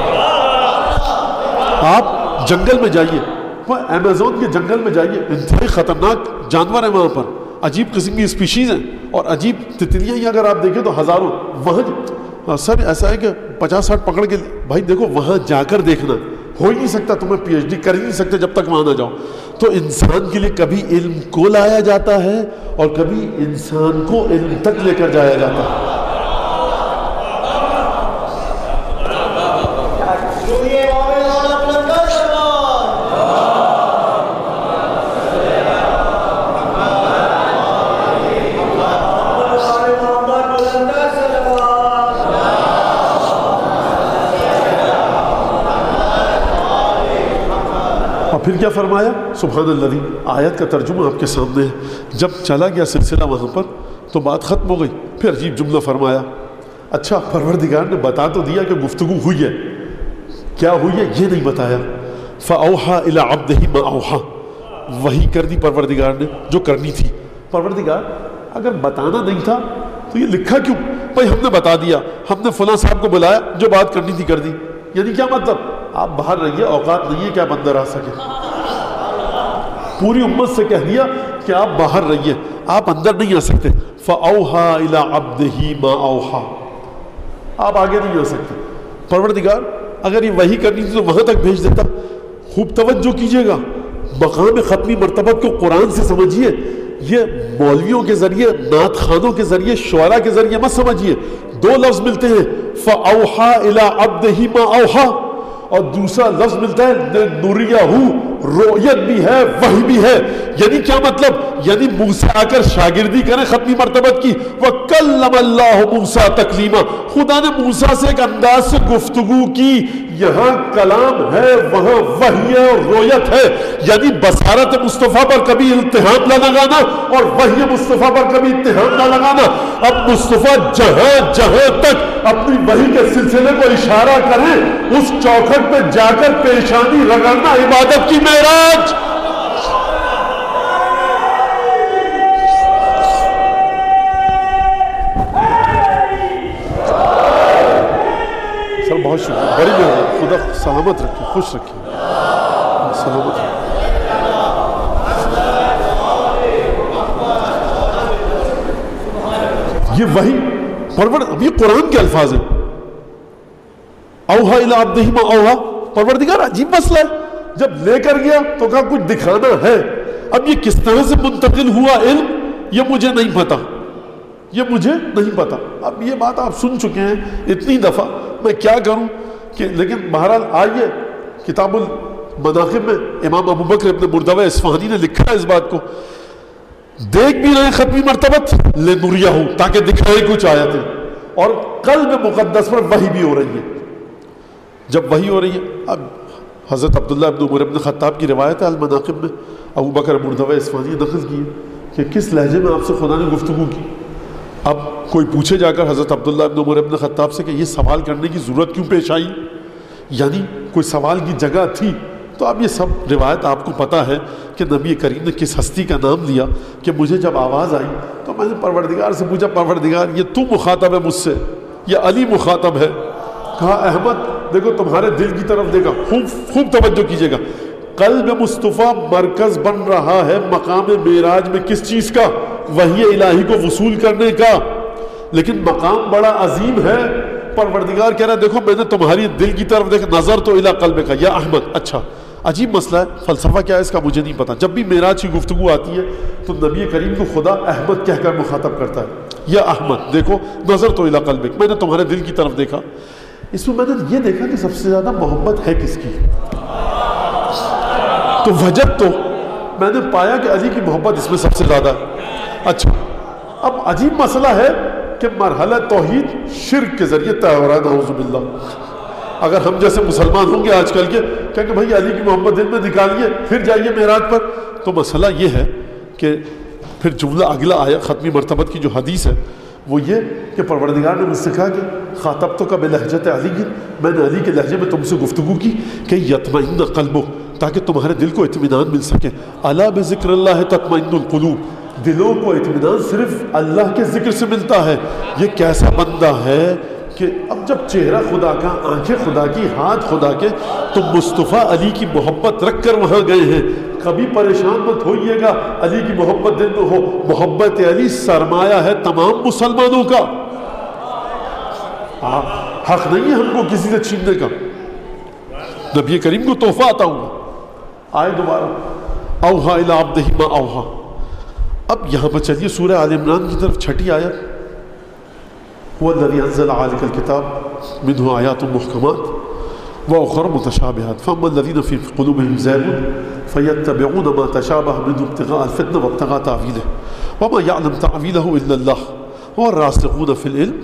آپ جنگل میں جائیے، وہ ایمیزون کے جنگل میں جائیے، انتہائی خطرناک جانور ہیں وہاں پر، عجیب قسم کی اسپیشیز ہیں اور عجیب تتلیاں ہی اگر آپ دیکھیں تو ہزاروں. وہاں سر ایسا ہے کہ پچاس ساٹھ پکڑ کے، بھائی دیکھو وہاں جا کر دیکھنا، ہو ہی نہیں سکتا، تمہیں پی ایچ ڈی کر ہی نہیں سکتے جب تک وہاں نہ جاؤ. تو انسان کے لیے کبھی علم کو لایا جاتا ہے اور کبھی انسان کو علم تک لے کر جایا جاتا ہے. پھر کیا فرمایا؟ سبحان اللہ. آیت کا ترجمہ آپ کے سامنے ہے. جب چلا گیا سلسلہ وہاں پر تو بات ختم ہو گئی. پھر عجیب جملہ فرمایا، اچھا پروردگار نے بتا تو دیا کہ گفتگو ہوئی ہے، کیا ہوئی ہے یہ نہیں بتایا. فَأَوْحَى إِلَىٰ عَبْدِهِ مَا أَوْحَى، وہی کر دی پروردگار نے جو کرنی تھی. پروردگار اگر بتانا نہیں تھا تو یہ لکھا کیوں؟ بھائی ہم نے بتا دیا، ہم نے فلاں صاحب کو بلایا، جو بات کرنی تھی کر دی. یعنی کیا مطلب؟ آپ باہر رہیے، اوقات نہیں ہے کہ آپ اندر آ سکیں. پوری امت سے کہہ دیا کہ آپ باہر رہیے، آپ اندر نہیں آ سکتے. فَأَوْحَى إِلَىٰ عَبْدِهِ مَا أَوْحَى، آپ آگے نہیں آ سکتے. پروردگار اگر یہ وحی کرنی تھی تو وہاں تک بھیج دیتا. خوب توجہ کیجئے گا، مقام ختمی مرتبت کو قرآن سے سمجھیے. یہ مولویوں کے ذریعے، نعت خانوں کے ذریعے، شعراء کے ذریعے مت سمجھیے. دو لفظ ملتے ہیں، فَأَوْحَى إِلَىٰ عَبْدِهِ مَا أَوْحَى، اور دوسرا لفظ ملتا ہے لِنُرِيَهُ، رؤیت بھی ہے، وحی بھی ہے. یعنی کیا مطلب؟ یعنی موسیٰ آ کر شاگردی کریں ختمی مرتبت کی. وَكَلَّمَ اللَّهُ مُوسَىٰ تَكْلِيمًا، خدا نے موسیٰ سے ایک انداز سے گفتگو کی. یہاں کلام ہے، وہاں وحی ہے اور رؤیت ہے. یعنی بصارت مصطفیٰ پر کبھی التہام نہ لگانا اور وحی مصطفیٰ پر کبھی اتہام نہ لگانا. اب مصطفیٰ جہاں جہاں تک اپنی وحی کے سلسلے کو اشارہ کریں، اس چوکھٹ پہ جا کر پیشانی رگڑنا عبادت کی معراج. سر بہت شکریہ، بڑی مہربانی، خدا سلامت رکھے، خوش رکھے، سلامت رکھے. یہ وہی پرور، اب یہ قرآن کے الفاظ ہیں. اوحا الی عبدہ ما اوحا، پروردگار عجیب مسئلہ ہے. جب لے کر گیا تو کہا کچھ دکھانا ہے. اب یہ کس طرح سے منتقل ہوا علم یہ مجھے نہیں پتا، یہ مجھے نہیں پتا. اب یہ بات آپ سن چکے ہیں اتنی دفعہ، میں کیا کروں کہ، لیکن بہرحال آئیے کتاب المناقب میں امام ابو بکر ابن مردوہ اصفہانی نے لکھا ہے اس بات کو. دیکھ بھی رہے ہیں ختمی مرتبت لنریہو تاکہ دکھائے کچھ آیتیں، اور قلب مقدس پر وحی بھی ہو رہی ہے۔ جب وحی ہو رہی ہے، اب حضرت عبداللہ ابن عمر ابن خطاب کی روایت ہے المناقب میں، ابو بکر مردوی اصفہانی نقل کی ہے کہ کس لہجے میں آپ سے خدا نے گفتگو کی۔ اب کوئی پوچھے جا کر حضرت عبداللہ ابن عمر ابن خطاب سے کہ یہ سوال کرنے کی ضرورت کیوں پیش آئی، یعنی کوئی سوال کی جگہ تھی؟ تو اب یہ سب روایت آپ کو پتہ ہے کہ نبی کریم نے کس ہستی کا نام لیا کہ مجھے جب آواز آئی تو میں نے پروردگار سے پوچھا، پروردگار یہ تو مخاطب ہے مجھ سے یا علی مخاطب ہے؟ کہا احمد دیکھو تمہارے دل کی طرف دیکھا، خوب خوب توجہ کیجیے گا، قلب مصطفیٰ مرکز بن رہا ہے مقام معراج میں کس چیز کا؟ وحی الہی کو وصول کرنے کا، لیکن مقام بڑا عظیم ہے۔ پروردگار کہہ رہا ہے دیکھو میں نے تمہاری دل کی طرف دیکھا، نظر تو الی قلب کا یا احمد۔ اچھا عجیب مسئلہ ہے، فلسفہ کیا ہے اس کا مجھے نہیں پتا۔ جب بھی معراج کی گفتگو آتی ہے تو نبی کریم کو خدا احمد کہہ کر مخاطب کرتا ہے، یا احمد دیکھو نظر تو الی قلبک، میں نے تمہارے دل کی طرف دیکھا۔ اس میں میں نے یہ دیکھا کہ سب سے زیادہ محبت ہے کس کی، تو وجد تو میں نے پایا کہ علی کی محبت اس میں سب سے زیادہ ہے۔ اچھا اب عجیب مسئلہ ہے کہ مرحلہ توحید شرک کے ذریعے طے ہو رہا ہے، نعوذ باللہ۔ اگر ہم جیسے مسلمان ہوں گے آج کل کے کہ بھائی علی کی محبت دل میں نکالیے پھر جائیے معراج پر، تو مسئلہ یہ ہے کہ پھر جملہ اگلا آیا ختمی مرتبت کی جو حدیث ہے وہ یہ کہ پروردگار نے مجھ سے کہا کہ خاطب تو کا بلہجت علی، میں نے علی کے لہجے میں تم سے گفتگو کی کہ یطمئن قلبک تاکہ تمہارے دل کو اطمینان مل سکے۔ الا بذکر اللہ تطمئن القلوب، دلوں کو اطمینان صرف اللہ کے ذکر سے ملتا ہے۔ یہ کیسا بندہ ہے کہ اب جب چہرہ خدا کا، آنکھیں خدا کی، ہاتھ خدا کے، تو مصطفیٰ علی کی محبت رکھ کر وہاں گئے ہیں۔ کبھی پریشان مت ہوئیے گا علی کی محبت دل میں ہو، محبت علی سرمایہ ہے تمام مسلمانوں کا، حق نہیں ہے ہم کو کسی سے چھیننے کا۔ نبی کریم کو تحفہ عطا ہوا۔ آئے دوبارہ اوحا الی عبدہ ما اوحا۔ اب یہاں پر چلیے سورہ آل عمران کی طرف، چھٹی آیت، هو الذي انزل عليك الكتاب منه آيات محكمات وأخر متشابهات فأما الذين في قلوبهم زيغ فيتبعون ما تشابه منه ابتغاء الفتنة وابتغاء تأويله وما يعلم تأويله إلا الله والراسخون في العلم۔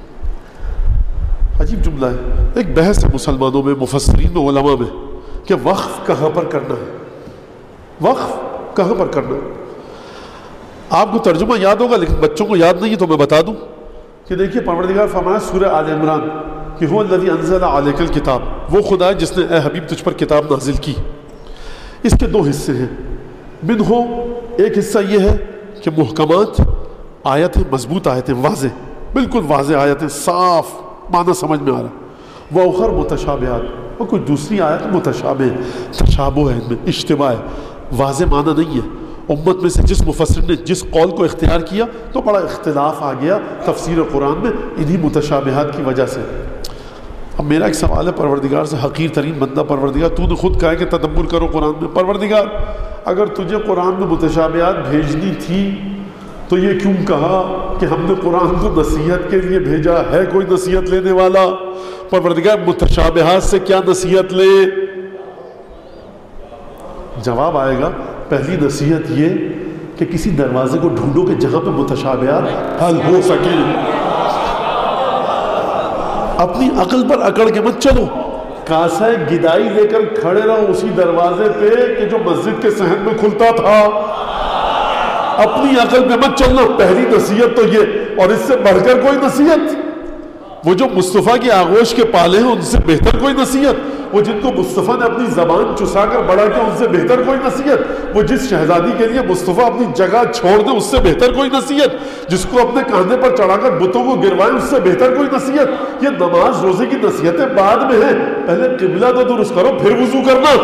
عجیب جملہ ہے، ایک بحث ہے مسلمانوں میں، مفسرین و علماء میں، کہ وقف کہاں پر کرنا ہے، وقف کہاں پر کرنا ہے۔ آپ کو ترجمہ یاد ہوگا لیکن بچوں کو یاد نہیں ہے تو میں بتا دوں کہ دیکھیے پروردگار فرمایا سورہ آل عمران کہ هو الذی انزل علیک الکتاب، وہ خدا ہے جس نے اے حبیب تجھ پر کتاب نازل کی۔ اس کے دو حصے ہیں، منہ ایک حصہ یہ ہے کہ محکمات آیتیں، مضبوط آیتیں، واضح، بالکل واضح آیتیں، صاف معنی سمجھ میں آ رہا، وہ اخر متشابہات، اور کوئی دوسری آیت متشابہ ہے، تشابہ ہے ان میں، اشتباہ ہے، واضح معنی نہیں ہے۔ امت میں سے جس مفسر نے جس قول کو اختیار کیا تو بڑا اختلاف آ گیا تفسیر قرآن میں انہی متشابہات کی وجہ سے۔ اب میرا ایک سوال ہے پروردگار سے، حقیر ترین بندہ پروردگار تو نے خود کہا ہے کہ تدبر کرو قرآن میں، پروردگار اگر تجھے قرآن میں متشابہات بھیجنی تھی تو یہ کیوں کہا کہ ہم نے قرآن کو نصیحت کے لیے بھیجا ہے؟ کوئی نصیحت لینے والا؟ پروردگار متشابہات سے کیا نصیحت لے؟ جواب آئے گا، پہلی نصیحت یہ کہ کسی دروازے کو ڈھونڈو کہ جہاں پہ متشابہات حل ہو سکے، اپنی عقل پر اکڑ کے مت چلو، کاسہ گدائی لے کر کھڑے رہو اسی دروازے پہ کہ جو مسجد کے صحن میں کھلتا تھا، اپنی عقل پہ مت چلنا۔ پہلی نصیحت تو یہ، اور اس سے بڑھ کر کوئی نصیحت، وہ جو مصطفیٰ کی آغوش کے پالے ہیں ان سے بہتر کوئی نصیحت، وہ جن کو مصطفیٰ نے اپنی زبان چسا کر بڑا کیا ان سے بہتر کوئی نصیحت، وہ جس شہزادی کے لیے مصطفیٰ اپنی جگہ چھوڑ دے اس سے بہتر کوئی نصیحت، جس کو اپنے کاندھے پر چڑھا کر بتوں کو گروائے اس سے بہتر کوئی نصیحت۔ یہ نماز روزے کی نصیحتیں بعد میں ہیں، پہلے قبلہ تو درست کرو پھر وضو کرنا،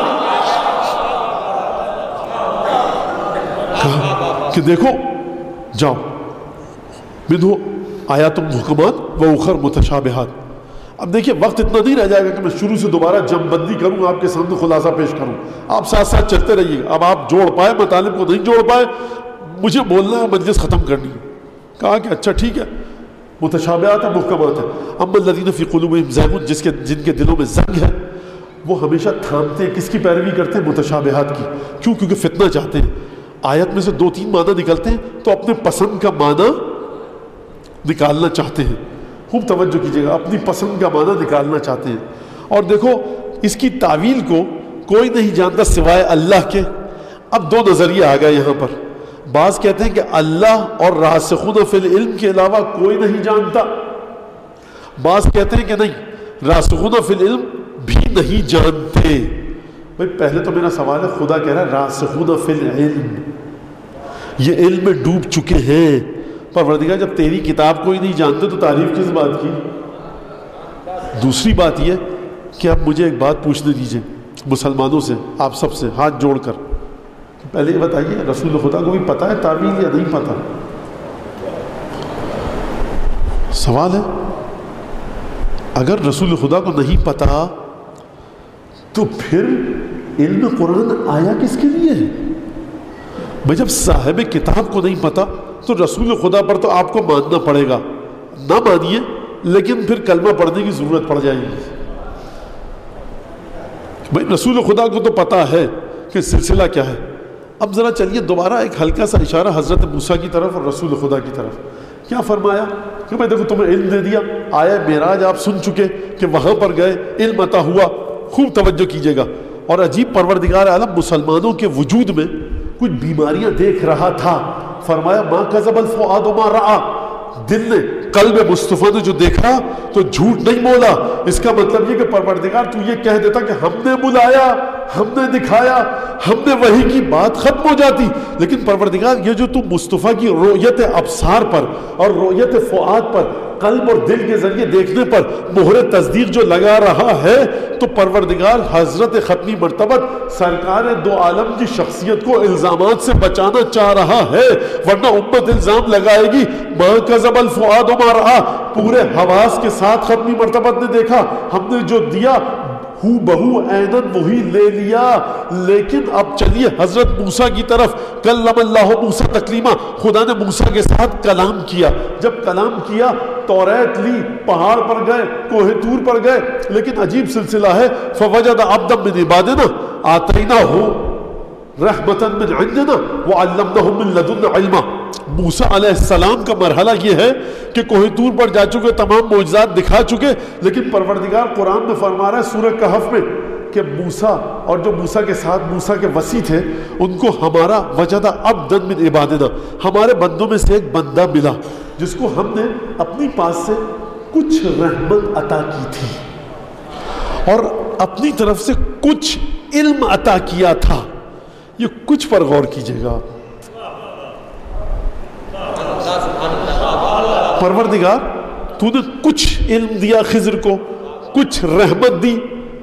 کہ دیکھو جاؤ منہ آیات محکمات و اخر متشابہات۔ اب دیکھیے وقت اتنا نہیں رہ جائے گا کہ میں شروع سے دوبارہ جم بندی کروں، آپ کے سامنے خلاصہ پیش کروں، آپ ساتھ ساتھ چلتے رہیے گا۔ اب آپ جوڑ پائے، مطالب کو نہیں جوڑ پائے، مجھے بولنا ہے، مجلس ختم کرنی ہے۔ کہا کہ اچھا ٹھیک ہے، متشابہات ہے، محکمات ہے۔ اما الذین فی قلوبہم زیغ، جس کے جن کے دلوں میں زنگ ہے وہ ہمیشہ تھامتے ہیں، کس کی پیروی کرتے ہیں؟ متشابہات کی۔ کیوں؟ کیونکہ فتنہ چاہتے ہیں۔ آیت میں سے دو تین معنی نکلتے ہیں تو اپنے پسند کا معنی نکالنا چاہتے ہیں. خوب توجہ کیجیے گا, اپنی پسند کا معنی نکالنا چاہتے ہیں. اور دیکھو اس کی تعویل کو کوئی نہیں جانتا سوائے اللہ کے. اب دو نظریے آ گئے یہاں پر. بعض کہتے ہیں کہ اللہ اور راسخون فی العلم کے علاوہ کوئی نہیں جانتا. بعض کہتے ہیں کہ نہیں, راسخون فی العلم بھی نہیں جانتے. بھائی پہلے تو میرا سوال ہے, خدا کہہ رہا ہے راسخون فی العلم, یہ علم میں ڈوب چکے ہیں. پروردگار جب تیری کتاب کوئی نہیں جانتے تو تعریف کس بات کی؟ دوسری بات یہ کہ اب مجھے ایک بات پوچھنے دیجئے مسلمانوں سے, آپ سب سے ہاتھ جوڑ کر, پہلے یہ بتائیے رسول خدا کو بھی پتہ ہے تعویل یا نہیں پتہ؟ سوال ہے. اگر رسول خدا کو نہیں پتہ تو پھر علم قرآن آیا کس کے لیے ہے؟ بھائی جب صاحب کتاب کو نہیں پتہ تو رسول خدا پر تو آپ کو ماننا پڑے گا. نہ مانیے لیکن پھر کلمہ پڑھنے کی ضرورت پڑ جائے گی. بھائی رسول خدا کو تو پتہ ہے کہ سلسلہ کیا ہے. اب ذرا چلیے دوبارہ ایک ہلکا سا اشارہ حضرت موسیٰ کی طرف اور رسول خدا کی طرف. کیا فرمایا کہ بھائی دیکھو تمہیں علم دے دیا, آیا معراج آپ سن چکے کہ وہاں پر گئے, علم عطا ہوا. خوب توجہ کیجیے گا. اور عجیب پروردگار عالم مسلمانوں کے وجود میں کچھ بیماریاں دیکھ رہا تھا. فرمایا ما کذب الفؤاد ما رأى, دل نے قلب مصطفیٰ نے جو دیکھا تو جھوٹ نہیں بولا. اس کا مطلب یہ کہ پروردگار تو یہ کہہ دیتا کہ ہم نے بلایا, ہم نے دکھایا, ہم نے وحی کی, بات ختم ہو جاتی. لیکن پروردگار یہ جو تو مصطفیٰ کی رؤیت ابصار پر اور رؤیت فؤاد پر, قلب اور دل کے ذریعے دیکھنے پر مہر تصدیق جو لگا رہا ہے, تو پروردگار حضرت ختمی مرتبت سرکار دو عالم کی شخصیت کو الزامات سے بچانا چاہ رہا ہے. ورنہ امت الزام لگائے گی ما کذب الفؤاد ما رأى, پورے حواس کے ساتھ ختمی مرتبت نے دیکھا, ہم نے جو دیا ہو بہو عیناً وہی لے لیا. لیکن اب چلیے حضرت موسیٰ کی طرف. کلم اللہ موسیٰ تکلیما, خدا نے موسیٰ کے ساتھ کلام کیا. جب کلام کیا توریت لی, پہاڑ پر گئے, کوہ طور پر گئے. لیکن عجیب سلسلہ ہے, فوجد عبدا من عبادنا آتیناہ رحمتا من عندنا وعلمناہ من لدنا علما. موسیٰ علیہ السلام کا مرحلہ یہ ہے کہ کوہ طور پر جا چکے, تمام معجزات دکھا چکے, لیکن پروردگار قرآن میں فرما رہا ہے سورہ کہف میں کہ موسیٰ اور جو موسیٰ کے ساتھ موسیٰ کے وصی تھے ان کو ہمارا وجد عبدا من عبادنا, ہمارے بندوں میں سے ایک بندہ ملا جس کو ہم نے اپنی پاس سے کچھ رحمت عطا کی تھی اور اپنی طرف سے کچھ علم عطا کیا تھا. یہ کچھ پر غور کیجئے گا. پروردگار تو نے کچھ علم دیا خضر کو, کچھ رحمت دی.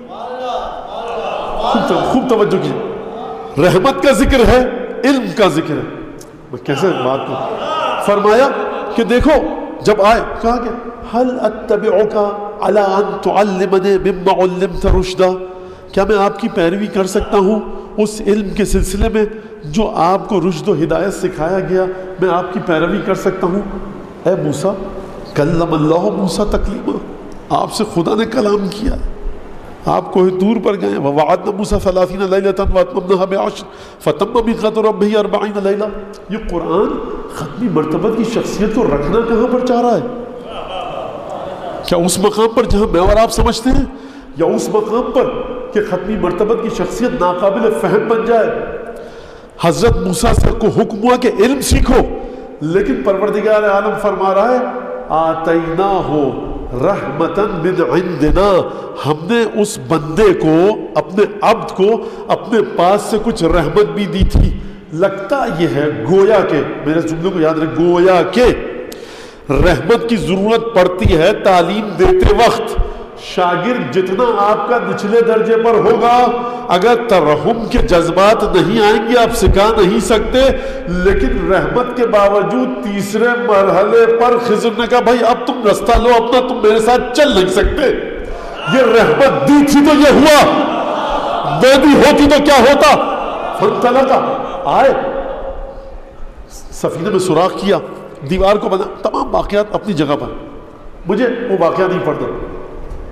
خوب توجہ کیجئے, رحمت کا ذکر ہے, علم کا ذکر ہے. میں کیسے بات کو فرمایا کہ دیکھو جب آئے کہا کہ هل اتبعک علی ان تعلمنی مما علمت رشدا, کیا میں آپ کی پیروی کر سکتا ہوں اس علم کے سلسلے میں جو آپ کو رشد و ہدایت سکھایا گیا, میں آپ کی پیروی کر سکتا ہوں. اے موسیٰ, کلم اللہ موسیٰ تکلیما, آپ سے خدا نے کلام کیا. آپ کوہ طور پر گئے, ووعدنا موسیٰ ثلاثین لیلۃ واتممناها بعشر فتم میقات ربہ اربعین لیلہ. یہ قرآن ختمی مرتبت کی شخصیت کو رکھنا کہاں پر چاہ رہا ہے؟ کیا اس مقام پر جہاں میں اور آپ سمجھتے ہیں, یا اس مقام پر کہ ختمی مرتبت کی شخصیت ناقابل فہم بن جائے؟ حضرت موسیٰ سے کو حکم ہوا کہ علم سیکھو, لیکن پروردگار عالم فرما رہا ہے آتیناہ رحمتا من عندنا, ہم نے اس بندے کو, اپنے عبد کو اپنے پاس سے کچھ رحمت بھی دی تھی. لگتا یہ ہے گویا کہ, میرے جملے کو یاد رکھ, گویا کہ رحمت کی ضرورت پڑتی ہے تعلیم دیتے وقت. شاگرد جتنا آپ کا نچلے درجے پر ہوگا, اگر ترحم کے جذبات نہیں آئیں گے آپ سکھا نہیں سکتے. لیکن رحمت کے باوجود تیسرے مرحلے پر خضر نے کہا بھائی اب تم رستہ لو اپنا, تم میرے ساتھ چل نہیں سکتے. یہ رحمت دی تھی تو یہ ہوا, نہ دی ہوتی تو کیا ہوتا؟ فانطلقا, آئے سفینے میں سوراخ کیا, دیوار کو بنا, تمام واقعات اپنی جگہ پر. مجھے وہ واقعہ نہیں پڑھنا,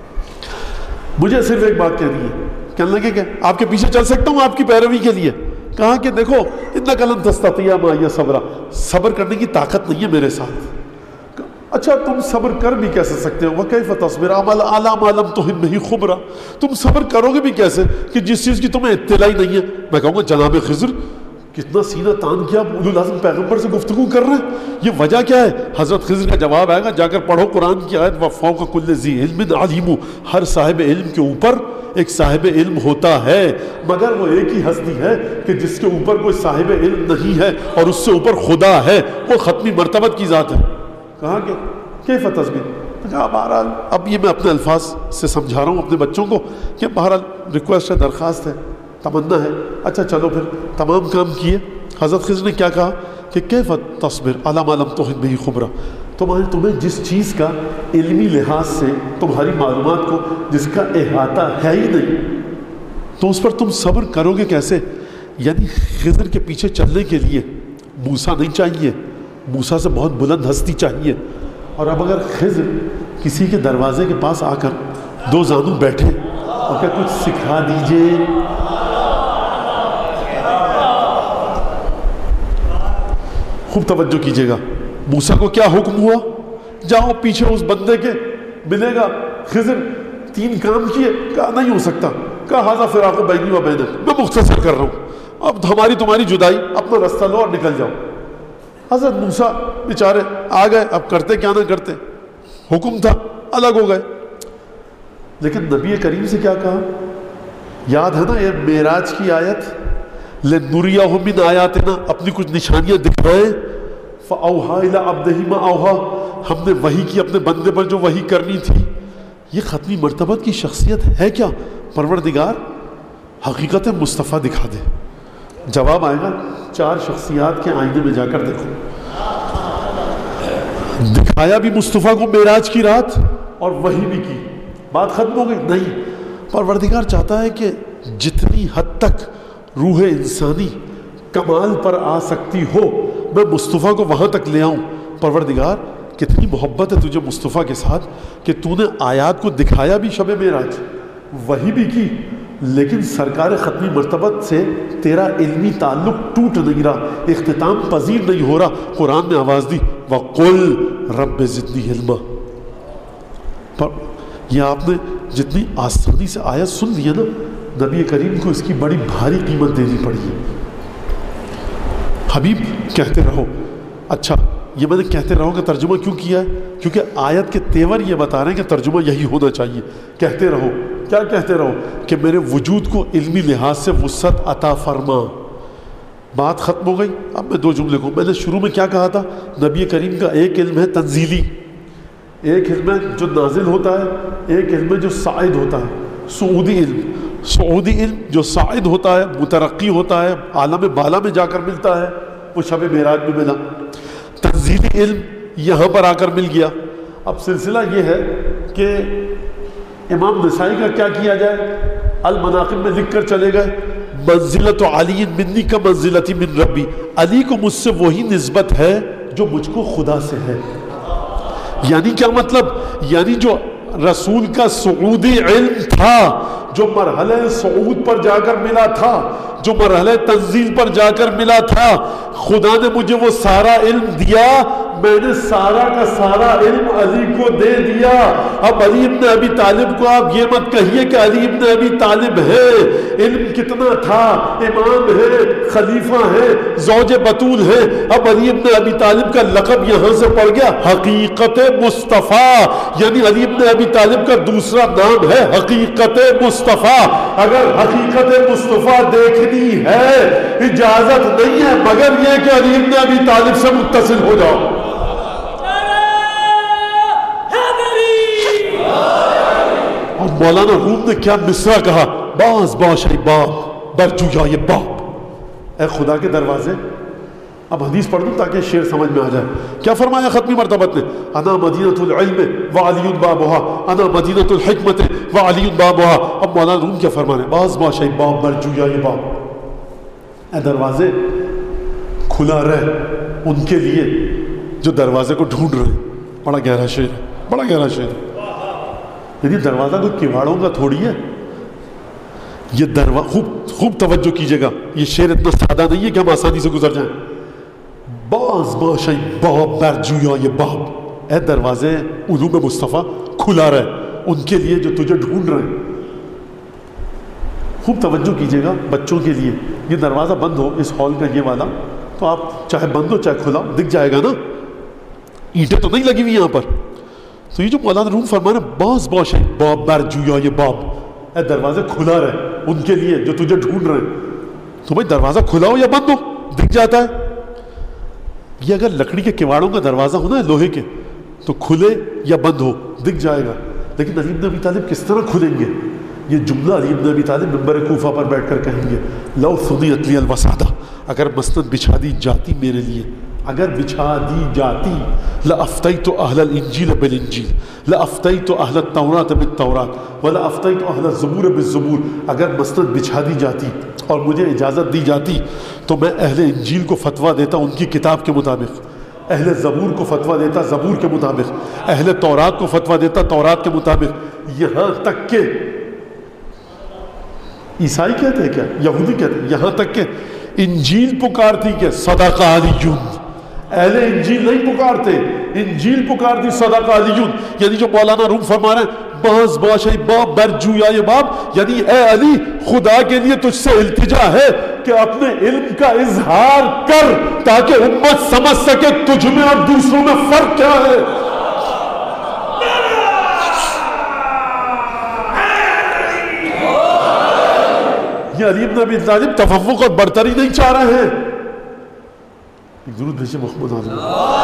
مجھے صرف ایک بات کہنی ہے. کہنے لگے کہ آپ کے پیچھے چل سکتا ہوں آپ کی پیروی کے لیے, کہا کہ دیکھو انک لن تستطیع معی صبرا، صبر کرنے کی طاقت نہیں ہے میرے ساتھ۔ اچھا تم صبر کر بھی کیسے سکتے ہو؟ وَكَيْفَ تَصْبِرُ عَلَىٰ مَا لَمْ تُحِطْ بِهِ خُبْرًا، تم صبر کرو گے بھی کیسے کہ جس چیز کی تمہیں اطلاع ہی نہیں ہے۔ میں کہوں گا جناب خضر کتنا سینہ تان کیا، اولو العزم پیغمبر سے گفتگو کر رہے ہیں، یہ وجہ کیا ہے؟ حضرت خضر کا جواب آئے گا، جا کر پڑھو قرآن کی آیت وَفَوْقَ كُلِّ ذِي عِلْمٍ عَلِيمٌ، ہر صاحب علم کے اوپر ایک صاحب علم ہوتا ہے، مگر وہ ایک ہی ہستی ہے کہ جس کے اوپر کوئی صاحب علم نہیں ہے اور اس سے اوپر خدا ہے، وہ ختمی مرتبت کی ذات ہے۔ کہا کہ کیف تصبر، کہا بہرحال اب یہ میں اپنے الفاظ سے سمجھا رہا ہوں اپنے بچوں کو کہ بہرحال ریکویسٹ ہے، درخواست ہے، تمنا ہے۔ اچھا چلو پھر تمام کام کیے۔ حضرت خضر نے کیا کہا کہ کیف تصبر علی ما لم تحط بہ خبرا، تمہیں تمہیں جس چیز کا علمی لحاظ سے تمہاری معلومات کو جس کا احاطہ ہے ہی نہیں تو اس پر تم صبر کرو گے کیسے؟ یعنی خضر کے پیچھے چلنے کے لیے موسیٰ نہیں چاہیے، موسیٰ سے بہت بلند ہستی چاہیے۔ اور اب اگر خضر کسی کے دروازے کے پاس آ کر دو زانو بیٹھے اور کہ کچھ سکھا دیجئے، خوب توجہ کیجئے گا، موسیٰ کو کیا حکم ہوا؟ جاؤ پیچھے اس بندے کے ملے گا۔ خضر تین کام کیے، کہا نہیں ہو سکتا، کہا ھذا فراق بینی و بینک، میں مختصر کر رہا ہوں، اب ہماری تمہاری جدائی، اپنا رستہ لو اور نکل جاؤ۔ حضرت موسیٰ بیچارے آ گئے، اب کرتے کیا نہ کرتے، حکم تھا، الگ ہو گئے۔ لیکن نبی کریم سے کیا کہا؟ یاد ہے نا یہ معراج کی آیت، لِنُرِيَهُ مِنْ آیاتنا، اپنی کچھ نشانیاں دکھائیں، فَأَوْحَىٰ إِلَىٰ عَبْدِهِ مَا أَوْحَىٰ، ہم نے وحی کی اپنے بندے پر جو وحی کرنی تھی۔ یہ ختمی مرتبت کی شخصیت ہے کیا؟ پروردگار حقیقت مصطفیٰ دکھا دے۔ جواب آئے گا چار شخصیات کے آئینے میں جا کر دیکھو، دکھایا بھی مصطفیٰ کو معراج کی رات اور وحی بھی کی، بات ختم ہو گئی؟ نہیں، پروردگار چاہتا ہے کہ جتنی حد تک روح انسانی کمال پر آ سکتی ہو میں مصطفیٰ کو وہاں تک لے آؤں۔ پروردگار کتنی محبت ہے تجھے مصطفیٰ کے ساتھ کہ تو نے آیات کو دکھایا بھی شب معراج، وحی بھی کی، لیکن سرکار ختمی مرتبت سے تیرا علمی تعلق ٹوٹ نہیں رہا، اختتام پذیر نہیں ہو رہا۔ قرآن نے آواز دی وَقُلْ رَبِّ زِدْنِی عِلْمًا، پر یہ آپ نے جتنی آسانی سے آیت سن لی ہے نا، نبی کریم کو اس کی بڑی بھاری قیمت دینی پڑی ہے۔ حبیب کہتے رہو، اچھا یہ میں نے کہتے رہو کہ ترجمہ کیوں کیا ہے؟ کیونکہ آیت کے تیور یہ بتا رہے ہیں کہ ترجمہ یہی ہونا چاہیے، کہتے رہو۔ کیا کہتے رہو؟ کہ میرے وجود کو علمی لحاظ سے وسعت عطا فرما۔ بات ختم ہو گئی۔ اب میں دو جملے کو، میں نے شروع میں کیا کہا تھا؟ نبی کریم کا ایک علم ہے تنزیلی، ایک علم ہے جو نازل ہوتا ہے، ایک علم ہے جو صاعد ہوتا ہے، صعودی علم۔ صعودی علم جو صاعد ہوتا ہے، مترقی ہوتا ہے، عالم بالا میں جا کر ملتا ہے، وہ شب معراج میں ملا۔ تنزیلی علم یہاں پر آ کر مل گیا۔ اب سلسلہ یہ ہے کہ امام نسائی کا کیا کیا جائے؟ المناقب میں لکھ کر چلے گئے منزلت علی منی کا منزلتی من ربی، علی کو مجھ سے وہی نسبت ہے جو مجھ کو خدا سے ہے۔ یعنی کیا مطلب؟ یعنی جو رسول کا صعودی علم تھا، جو مرحلہ صعود پر جا کر ملا تھا، جو مرحلہ تنزیل پر جا کر ملا تھا، خدا نے مجھے وہ سارا علم دیا، میں نے سارا کا سارا علم علی کو دے دیا۔ اب علی ابن ابی طالب کو آپ یہ مت کہیے کہ علی ابن ابی طالب ہے، علم کتنا تھا، امام ہے، خلیفہ ہے، زوج بطول ہے۔ اب علی ابن ابی طالب کا لقب یہاں سے پڑ گیا حقیقت مصطفیٰ، یعنی علی ابن ابی طالب کا دوسرا نام ہے حقیقت مصطفیٰ۔ اگر حقیقت مصطفیٰ دیکھنی ہے اجازت نہیں ہے مگر یہ کہ علی ابن ابی طالب سے متصل ہو جاؤ۔ اور مولانا روم نے کیا مصرع کہا، باز باش ای باب برجویای باب، اے خدا کے دروازے۔ اب حدیث پڑھ دوں تاکہ شعر سمجھ میں آ جائے۔ کیا فرمایا ختمی مرتبت نے؟ انا مدینۃ العلم وعلی بابها، انا مدینۃ الحکمت وعلی بابها۔ اب مولانا روم کیا فرما رہے ہیں؟ باز باش ای باب برجویای باب، اے دروازے کھلا رہ ان کے لیے جو دروازے کو ڈھونڈ رہے ہیں۔ بڑا گہرا شعر ہے، بڑا گہرا شعر ہے۔ یعنی دروازہ کوئی کواڑوں کا تھوڑی ہے، یہ دروازہ خوب خوب توجہ کیجیے گا، یہ شعر اتنا سادہ نہیں ہے کہ ہم آسانی سے گزر جائیں. باز باشی باب بر جویای باب، اے دروازے علوم مصطفیٰ کھلا رہے ان کے لیے جو تجھے ڈھونڈ رہے ہیں. خوب توجہ کیجیے گا بچوں کے لیے. یہ دروازہ بند ہو اس ہال کا یہ والا تو آپ چاہے بند ہو چاہے کھلا دکھ جائے گا نا، اینٹیں تو نہیں لگی ہوئی یہاں پر. تو یہ جو مولانا روم فرما رہے ہیں باز باش ہے باب بر جویای باب، اے دروازے کھلا رہے ان کے لیے جو تجھے ڈھونڈ رہے ہیں. تو بھائی دروازہ کھلا ہو یا بند ہو دکھ جاتا ہے. یہ اگر لکڑی کے کواڑوں کا دروازہ ہونا ہے لوہے کے تو کھلے یا بند ہو دکھ جائے گا. لیکن علی بن ابی طالب کس طرح کھلیں گے؟ یہ جملہ علی بن ابی طالب منبر کوفہ پر بیٹھ کر کہیں گے لو ثنیت لی الوسادہ، اگر مسند بچھا دی جاتی میرے لیے، اگر بچھا دی جاتی، لأفتیت اہل الانجیل بالانجیل، لأفتیت اہل التوراۃ بالتوراۃ ولأفتیت اہل الزبور بالزبور. اگر مسند بچھا دی جاتی اور مجھے اجازت دی جاتی تو میں اہل انجیل کو فتویٰ دیتا ان کی کتاب کے مطابق، اہل زبور کو فتویٰ دیتا زبور کے مطابق، اہل تورات کو فتویٰ دیتا تورات کے مطابق. یہاں تک کہ عیسائی کہتے ہیں کیا، یہودی کہتے ہیں، یہاں تک کہ انجیل پکارتی کہ صدق علیون، اہل انجیل نہیں پکارتے، انجیل پکارتی صدق علیون. یعنی جو مولانا روم فرما رہے ہیں باز باشی باب بر جویای باب، یعنی اے علی خدا کے لیے تجھ سے التجا ہے کہ اپنے علم کا اظہار کر تاکہ امت سمجھ سکے تجھ میں اور دوسروں میں فرق کیا ہے. یہ علی بن ابی طالب تفوق اور برتری نہیں چاہ رہے ہیں. درود بھیجیے محمد اعظم.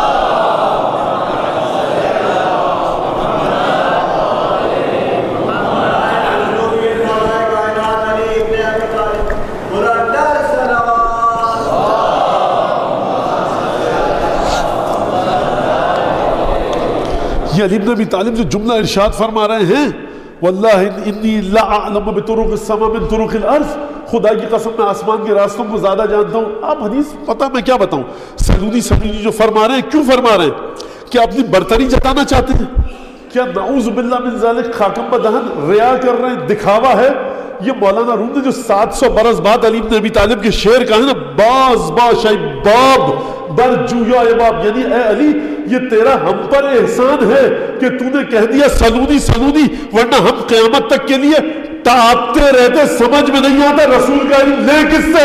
یہ علی بن ابی طالب جو جملہ ارشاد فرما رہے ہیں واللہ انی لا اعلم بطرق السماء من طرق الارض، خدا کی قسم میں آسمان کے راستوں کو زیادہ جانتا ہوں. آپ حدیث پتہ میں کیا بتاؤں، سلونی سلونی جو فرما رہے ہیں کیوں فرما رہے ہیں؟ کیا اپنی برتری جتانا چاہتے ہیں؟ کیا نعوذ باللہ من ذالک خاکم بدہن ریا کر رہے ہیں، دکھاوا ہے؟ یہ مولانا روم نے جو سات سو برس بعد علی بن ابی طالب کے شعر کہا ہے نا باز باشی باب بر جویای باب، یعنی اے علی یہ تیرا ہم پر احسان ہے کہ تو نے کہہ دیا سلونی سلونی، ورنہ ہم قیامت تک کے لیے تاپتے رہتے، سمجھ میں نہیں آتا رسول کا علم لے کس سے.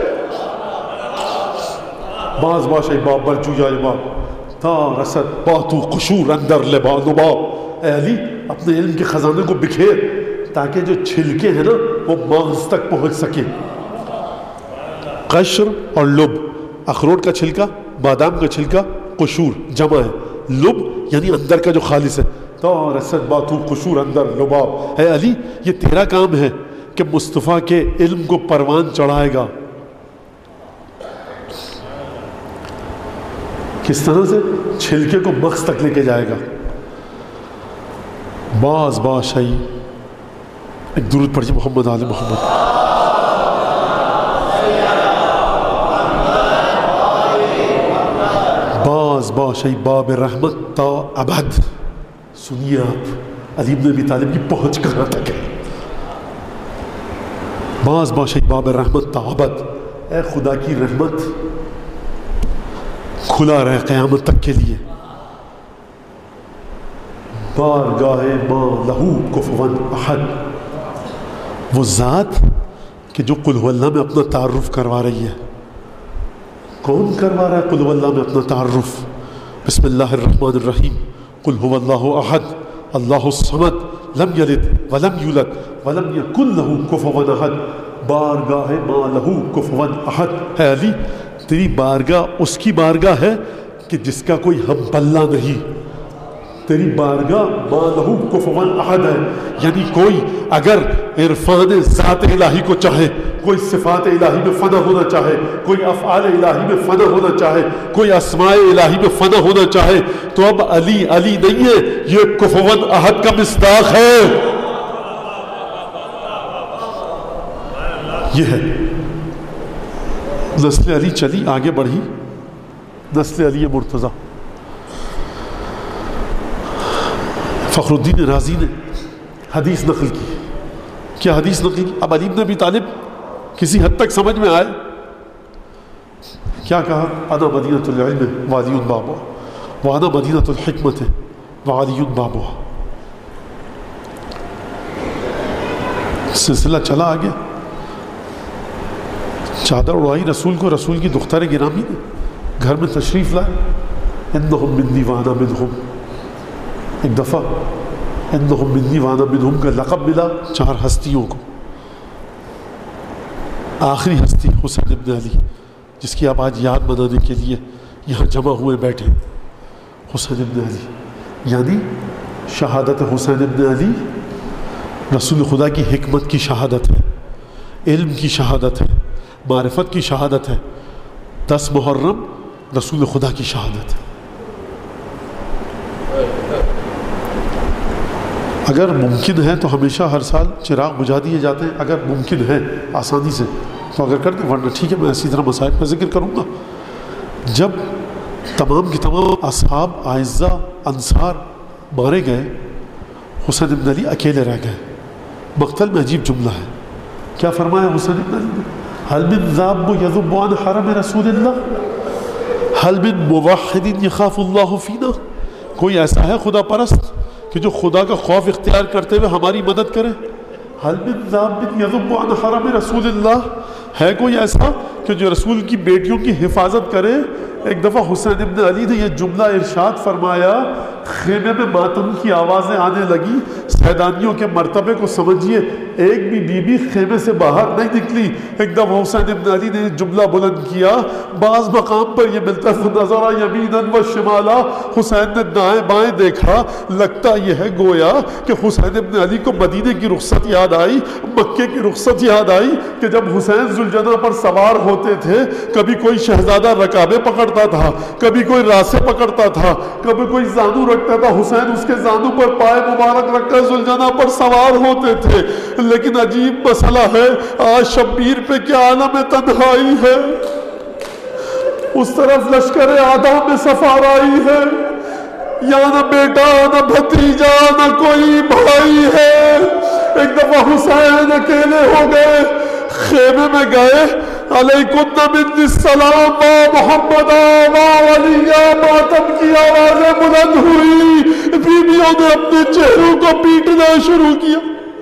باز باشی باب بر جویای باب تا رسد باتو قشور اندر لبا نباب. اے علی اپنے علم کے خزانے کو بکھیر تاکہ جو چھلکے ہیں نا وہ مغز تک پہنچ سکے. قشر اور لب، اخروٹ کا چھلکا، بادام کا چھلکا، قشور جمع ہے، لب یعنی اندر کا جو خالص ہے. تو رسد باتو قشور اندر لباب. اے علی یہ تیرا کام ہے کہ مصطفیٰ کے علم کو پروان چڑھائے گا. کس طرح سے؟ چھلکے کو مغز تک لے کے جائے گا. باز باشی، ایک درود پڑھیے محمد آل محمد. باز باشی باب رحمت تا ابد. سنیے آپ علی بن ابی طالب کی پہنچ کہاں تک ہے. باز باشی باب رحمت تا ابد، اے خدا کی رحمت کھلا رہے قیامت تک کے لیے. بارگاہ ماں لہو کفون احد، وہ ذات کہ جو قل هو اللہ میں اپنا تعارف کروا رہی ہے. کون کروا رہا ہے قل هو اللہ میں اپنا تعارف؟ بسم اللہ الرحمن الرحیم. قل هو اللہ احد اللہ الصمد لم یلد ولم یولد ولم یکن له کفوا احد. بارگاہ ماں لہو کفون احد. ہے علی تیری بارگاہ اس کی بارگاہ ہے کہ جس کا کوئی ہم پلہ نہیں. تیری بارگاہ ماں لہو کفوا احد ہے، یعنی کوئی اگر عرفان ذات الہی کو چاہے، کوئی صفات الہی میں فنا ہونا چاہے، کوئی افعال الہی میں فنا ہونا چاہے، کوئی اسماء الہی میں فنا ہونا چاہے تو اب علی علی نہیں ہے، یہ کفوا احد کا مصداق ہے. یہ ہے نسل علی چلی آگے بڑھی. نسل علی مرتضیٰ فخر الدین رازی نے حدیث نقل کی کیا حدیث نقل. اب علی بن ابی طالب کسی حد تک سمجھ میں آئے. کیا کہا؟ انا مدینۃ العلم وعلی بابها وانا مدینۃ الحکمت وعلی بابها. سلسلہ چلا آگے. چادر اڑائی رسول کو، رسول کی دختر گرامی نے گھر میں تشریف لائے. انہم منی وانا منہم. ایک دفعہ انہم منی وانا منہم کا لقب ملا چار ہستیوں کو. آخری ہستی حسین ابن علی، جس کی آپ آج یاد منانے کے لیے یہاں جمع ہوئے بیٹھے. حسین ابن علی یعنی شہادت حسین ابن علی رسول خدا کی حکمت کی شہادت ہے، علم کی شہادت ہے، معرفت کی شہادت ہے. دس محرم رسول خدا کی شہادت ہے. اگر ممکن ہے تو ہمیشہ ہر سال چراغ بجھا دیے جاتے ہیں، اگر ممکن ہے آسانی سے تو اگر کر دیں، ورنہ ٹھیک ہے میں اسی طرح مسائل کا ذکر کروں گا. جب تمام کی تمام اصحاب اعزاء انصار مارے گئے، حسین ابن علی اکیلے رہ گئے. مقتل میں عجیب جملہ ہے. کیا فرمایا حسین ابن علی نے؟ هل من ذاب يذب عن حرم رسول اللہ؟ هل من موحد يخاف اللہ فینا؟ کوئی ایسا ہے خدا پرست کہ جو خدا کا خوف اختیار کرتے ہوئے ہماری مدد کرے؟ هل من ذاب يذب عن حرم رسول اللہ؟ ہے کوئی ایسا کہ جو رسول کی بیٹیوں کی حفاظت کرے؟ ایک دفعہ حسین ابن علی نے یہ جملہ ارشاد فرمایا، خیمے میں ماتم کی آوازیں آنے لگی. سیدانیوں کے مرتبے کو سمجھیے، ایک بھی بی بی خیمے سے باہر نہیں نکلی. ایک دفعہ حسین ابن علی نے جملہ بلند کیا. بعض مقام پر یہ ملتا ہے نظرہ یمیناً و شمالا، حسین نے دائیں بائیں دیکھا. لگتا یہ ہے گویا کہ حسین ابن علی کو مدینے کی رخصت یاد آئی، مکے کی رخصت یاد آئی کہ جب حسین ذوالجناح پر سوار ہوتے تھے، کبھی کوئی شہزادہ رکابے پکڑتا تھا، کبھی کوئی راسے پکڑتا تھا، کبھی کوئی زانو رکھتا تھا، حسین اس کے زانو پر پائے مبارک رکھ کر ذوالجناح پر سوار ہوتے تھے. لیکن عجیب مسئلہ ہے، آج شبیر پہ کیا عالم تنہائی ہے. اس طرف لشکر آدھا میں سفار آئی ہے، یا نہ بیٹا نہ بھتیجا نہ کوئی بھائی ہے. ایک دفعہ حسین اکیلے ہو گئے، خیمے میں گئے. علیکم من السلام و محمد و علی، ماتم کی آوازیں بلند ہوئی. بیویوں نے اپنے چہروں کو پیٹنا شروع کیا.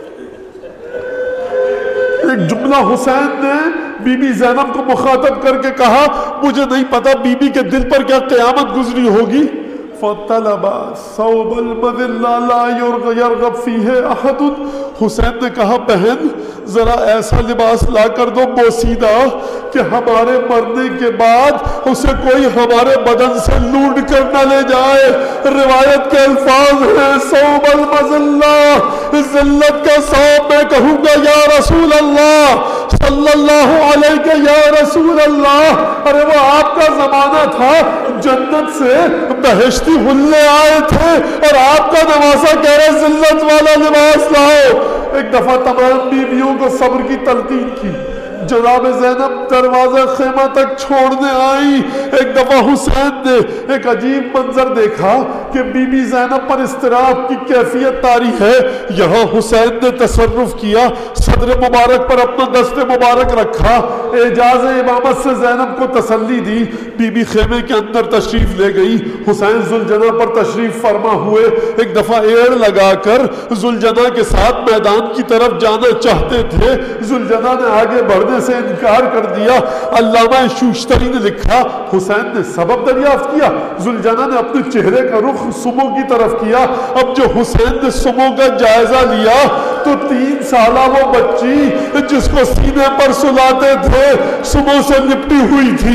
ایک جملہ حسین نے بی بی زینب کو مخاطب کر کے کہا، مجھے نہیں پتا بی بی کے دل پر کیا قیامت گزری ہوگی. فطلب ثوب المذلہ لا یرغب فیہ احد. حسین نے کہا بہن ذرا ایسا لباس لا کر دو بوسیدہ کہ ہمارے مرنے کے بعد اسے کوئی ہمارے بدن سے لوٹ کر نہ لے جائے. روایت کے الفاظ ہیں ثوب المذلہ، ذلت کا ثوب. میں کہوں گا یا رسول اللہ صلی اللہ علیہ یا رسول اللہ. ارے وہ آپ کا زمانہ تھا جنت سے بہشتی حلے آئے تھے اور آپ کا نواسا کہہ رہے ذلت والا لباس لاؤ. ایک دفعہ تمام بیویوں کو صبر کی تلقین کی. جناب زینب دروازہ خیمہ تک چھوڑنے آئی. ایک دفعہ حسین نے ایک عجیب منظر دیکھا کہ بی بی زینب پر اضطراب کی کیفیت طاری ہے. یہاں حسین نے تصرف کیا، صدر مبارک پر اپنا دست مبارک رکھا، اعجاز امامت سے زینب کو تسلی دی. بی بی خیمے کے اندر تشریف لے گئی. حسین ذوالجناح پر تشریف فرما ہوئے. ایک دفعہ ایڑ لگا کر ذوالجناح کے ساتھ میدان کی طرف جانا چاہتے تھے. ذوالجناح نے آگے بڑھنے سے انکار کر دیا. علامہ شوشتری نے لکھا حسین نے سبب دریافت کیا. ذوالجناح نے اپنے چہرے کا رخ سمو کی طرف کیا. اب جو حسین نے سمو کا جائزہ لیا تو تین سالہ وہ بچی جس کو سینے پر سلاتے تھے سمو سے لپٹی ہوئی تھی.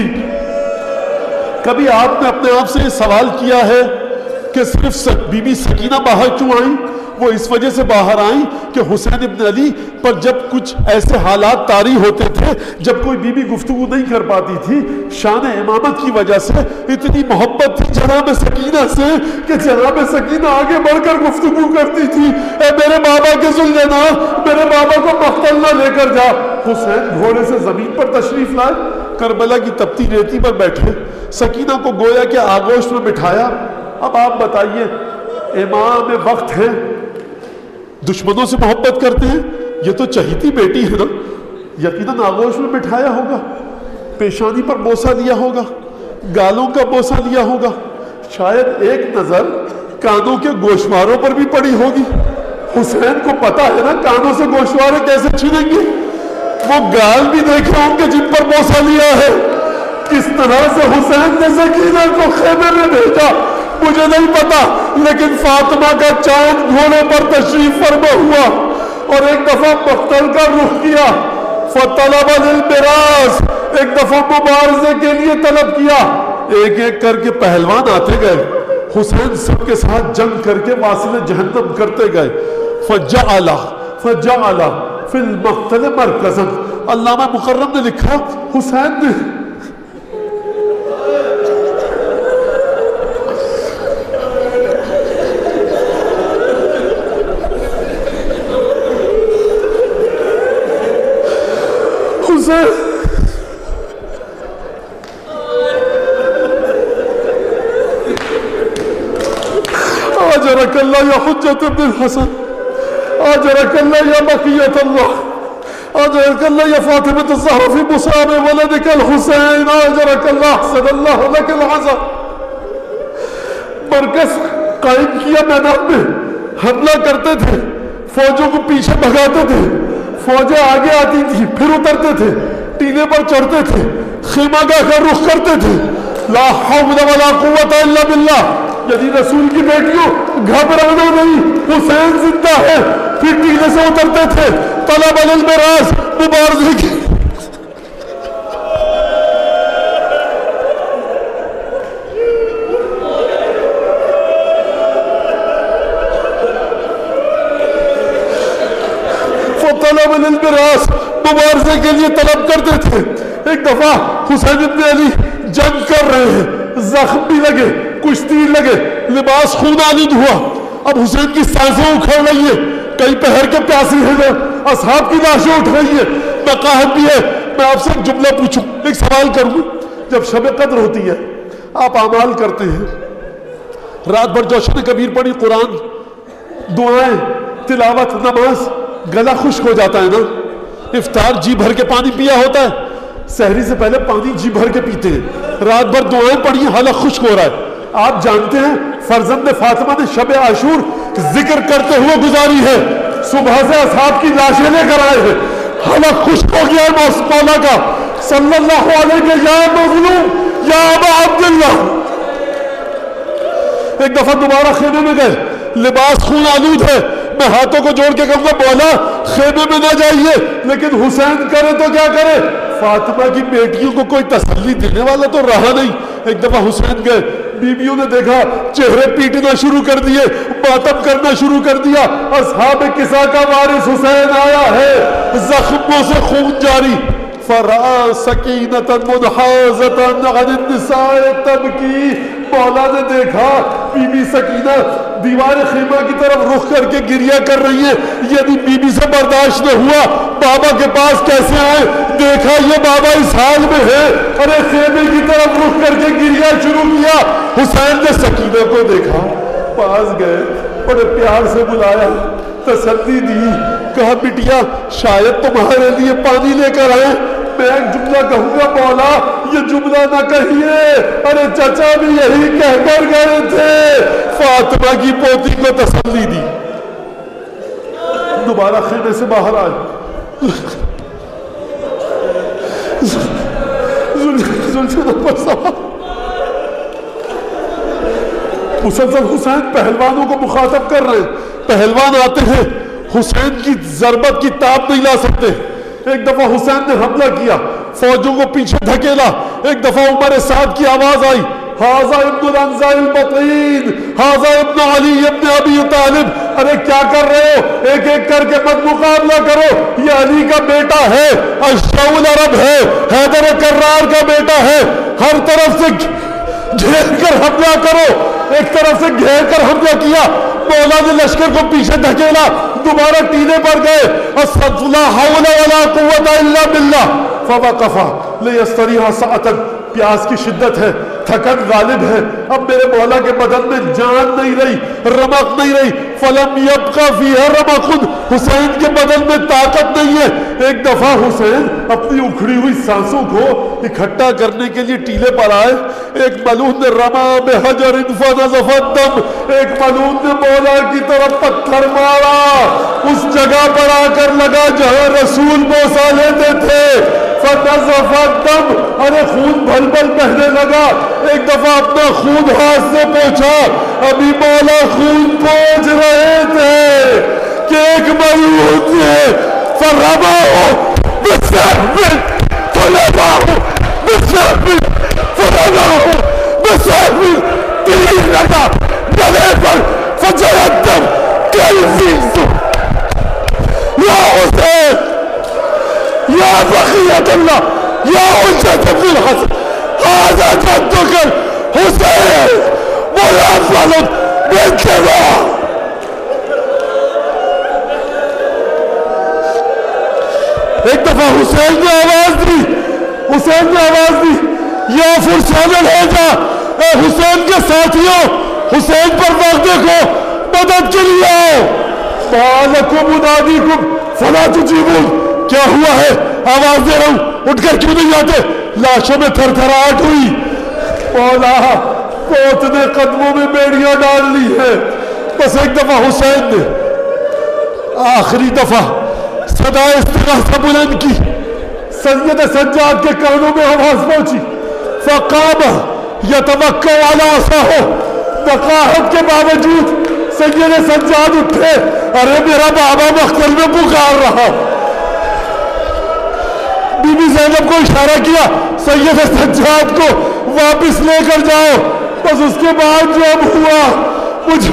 کبھی آپ نے اپنے آپ سے یہ سوال کیا ہے کہ صرف بی بی سکینہ باہر کیوں آئیں؟ وہ اس وجہ سے باہر آئیں کہ حسین ابن علی پر جب کچھ ایسے حالات طاری ہوتے تھے جب کوئی بی بی گفتگو نہیں کر پاتی تھی، شان امامت کی وجہ سے اتنی محبت تھی جناب سکینہ سے کہ جناب سکینہ آگے بڑھ کر گفتگو کرتی تھی. اے میرے بابا کے ذوالجناح، میرے بابا کو مقتل نہ لے کر جا. حسین گھوڑے سے زمین پر تشریف لائے، کربلا کی تپتی ریتی پر بیٹھے، سکینہ کو گویا کہ آغوش میں بٹھایا. اب آپ بتائیے، امام وقت ہیں، دشمنوں سے محبت کرتے ہیں، یہ تو چہیتی بیٹی ہے نا، یقیناً آغوش میں بٹھایا ہوگا، پیشانی پر بوسہ لیا ہوگا، گالوں کا بوسہ لیا ہوگا، شاید ایک نظر کانوں کے گوشواروں پر بھی پڑی ہوگی۔ حسین کو پتا ہے نا کانوں سے گوشوارے کیسے چھینیں گے، وہ گال بھی دیکھے ہوں گے جن پر بوسہ لیا ہے۔ کس طرح سے حسین نے سکینہ کو خیمے میں بھیجا مجھے نہیں پتا، لیکن فاطمہ کا چاند گھوڑے پر تشریف فرما ہوا اور ایک دفعہ مقتل کا رخ کیا، فطلب للمراث، ایک دفعہ مبارزے کے لیے طلب کیا۔ ایک ایک کر کے پہلوان آتے گئے، حسین سب کے ساتھ جنگ کر کے واصل جہنم کرتے گئے۔ فجعل فجعل فی المقتل مرکزا، علامہ مکرم نے لکھا حسین نے حسین آجرک اللہ یا حجت ابن الحسن، آجرک اللہ یا بقیت اللہ، آجرک اللہ یا فاطمة الزہرا فی مصاب ولدک الحسین، آجرک اللہ احسن اللہ لک العزا۔ مرکز قائم کیا میدان میں، حملہ کرتے تھے، فوجوں کو پیچھے بھگاتے تھے، فوجیں آگے آتی تھی پھر اترتے تھے، ٹیلے پر چڑھتے تھے، خیمہ گاہ کا رخ کرتے تھے۔ لا حول ولا قوت الا باللہ، یعنی رسول کی بیٹیوں گھبرانا نہیں، حسین زندہ ہے، پھر ٹیلے سے اترتے تھے، طلب للمراث، مبارزے کی طلب للمراث، مبارزے کے لیے طلب کرتے تھے۔ ایک دفعہ حسین ابن علی جنگ کر رہے ہیں، زخم بھی لگے، کچھ تیر لگے، لباس خون آلود ہوا، اب حسین کی سانسیں اکھڑ رہی ہیں، کئی پہر کے پیاسی ہیں، اصحاب کی لاشیں اٹھ رہی ہیں، مقاہد بھی ہے۔ میں آپ سے ایک جملہ پوچھوں، ایک سوال کروں، جب شب قدر ہوتی ہے آپ اعمال کرتے ہیں، رات بھر جوشن کبیر پڑھی، قرآن، دعائیں، تلاوت، نماز، گلا خشک ہو جاتا ہے نا، افطار جی بھر کے پانی پیا ہوتا ہے، سحری سے پہلے پانی جی بھر کے پیتے ہیں، رات بھر دعائیں پڑھی، حلق خشک ہو رہا ہے۔ آپ جانتے ہیں فرزند فاطمہ نے شب عاشور ذکر کرتے ہوئے گزاری ہے، صبح سے اصحاب کی لاشیں لے کر آئے ہیں، حلق خشک ہو گیا ہے مولا کا، صلی اللہ علیہ کے یا مظلوم یا ابا عبداللہ۔ ایک دفعہ دوبارہ خیمے میں گئے، لباس خون آلود ہے، میں ہاتھوں کو جوڑ کے کہوں گا مولا خیمے میں نہ جائیے، لیکن حسین کرے تو کیا کرے، فاطمہ کی بیٹیوں کو کوئی تسلی دینے والا تو رہا نہیں۔ ایک دفعہ حسین گئے، بیویوں نے دیکھا چہرے پیٹنا شروع کر دیے، ماتم کرنا شروع کر دیا، اصحاب کسا کا وارث حسین آیا ہے، زخموں سے خون جاری۔ فرا سکینۃ منحازۃ عن النساء تبکی، مولا نے دیکھا بی بی سکینہ دیوار خیمہ کی طرف رخ کر کے گریہ کر رہی ہے، یعنی بی بی سے برداشت نہ ہوا، بابا کے پاس کیسے آئے، دیکھا یہ بابا اس حال میں ہے، ارے خیمے کی طرف رخ کر کے گریہ شروع کیا۔ حسین نے سکینہ کو دیکھا، پاس گئے، بڑے پیار سے بلایا، تسلی دی، کہا بٹیا شاید تمہارے لیے پانی لے کر آئے، میں ایک جملہ کہوں گا مولا یہ جملہ نہ کہیے، ارے چچا بھی یہی کہہ کر گئے تھے۔ فاطمہ کی پوتی کو تسلی دی، دوبارہ خیمے سے باہر آئے، زلزلہ پر سوار، مسلسل حسین پہلوانوں کو مخاطب کر رہے ہیں، پہلوان آتے ہیں، حسین کی ضربت کی تاب نہیں لا سکتے۔ ایک دفعہ حسین نے حملہ کیا، فوجوں کو پیچھے دھکیلا، ایک دفعہ عمر سعد کی آواز آئی، ہاذا ابن الانزاء البطین، ہاذا ابن علی ابن ابی طالب، ارے کیا کر رہے ہو، ایک ایک کر کے مت مقابلہ کرو، یہ علی کا بیٹا ہے، اشجع العرب ہے، حیدر کرار کا بیٹا ہے، ہر طرف سے گھیر کر حملہ کرو۔ ایک طرف سے گھیر کر حملہ کیا، مولا نے لشکر کو پیچھے دھکیلا، دوبارہ ٹیلے پر گئے، استغفر لا حول ولا قوت الا باللہ، فوقف لیستریح ساعتا، پیاس کی شدت ہے، تھکن غالب ہے، اب میرے مولا کے بدن میں جان نہیں رہی، رمق نہیں رہی. فلم یبقى فیہا رمق، حسین کے بدن میں طاقت نہیں ہے. ایک دفعہ حسین اپنی اکھڑی ہوئی سانسوں کو اکٹھا کرنے کے لیے ٹیلے پر آئے. ایک ملعون نے رما بحجر فنزف الدم، ایک ملعون نے مولا کی طرف پتھر مارا، اس جگہ پر آ کر لگا جہاں رسول بوسہ لیتے تھے. فنزف الدم، ارے خون بھل بھل بہنے لگا. ایک دفعہ اپنا خون ہاتھ سے پوچھا، ابھی مولا خون پوچھ رہے تھے کہ ایک ملعون نے فرماؤ بسہم فلماؤ بسہم فلماؤ بسہم، تیر لگا گلے پر فجر الدم کالفیل. یا حسین، یا بقیت اللہ، یا حجت ابن الحسن، هذا جدك الحسين منفذ بالدماء. ایک دفعہ حسین نے آواز دی، حسین نے آواز دی، یا فرسان الحجہ، اے حسین کے ساتھیوں، حسین پر وقت دیکھو، مدد کے لیے آؤ. مالکم منادیکم فلا تجیبون، کیا ہوا ہے؟ آواز دے رہا ہوں، اٹھ کر کیوں نہیں آتے؟ لاشوں میں تھر تھراہٹ ہوئی. مولا موت نے قدموں میں بیڑیاں ڈال لی ہے. بس ایک دفعہ حسین نے آخری دفعہ صدا استغاثہ بلند کی. سید سجاد کے کانوں میں آواز پہنچی. فقام یتوکل علی عصاہ، وقاحت کے باوجود سید سجاد اٹھے. ارے میرا بابا مقتل میں پکار رہا. بی بی زینب کو اشارہ کیا، سید سجاد کو واپس لے کر جاؤ. بس اس کے بعد جو اب ہوا مجھے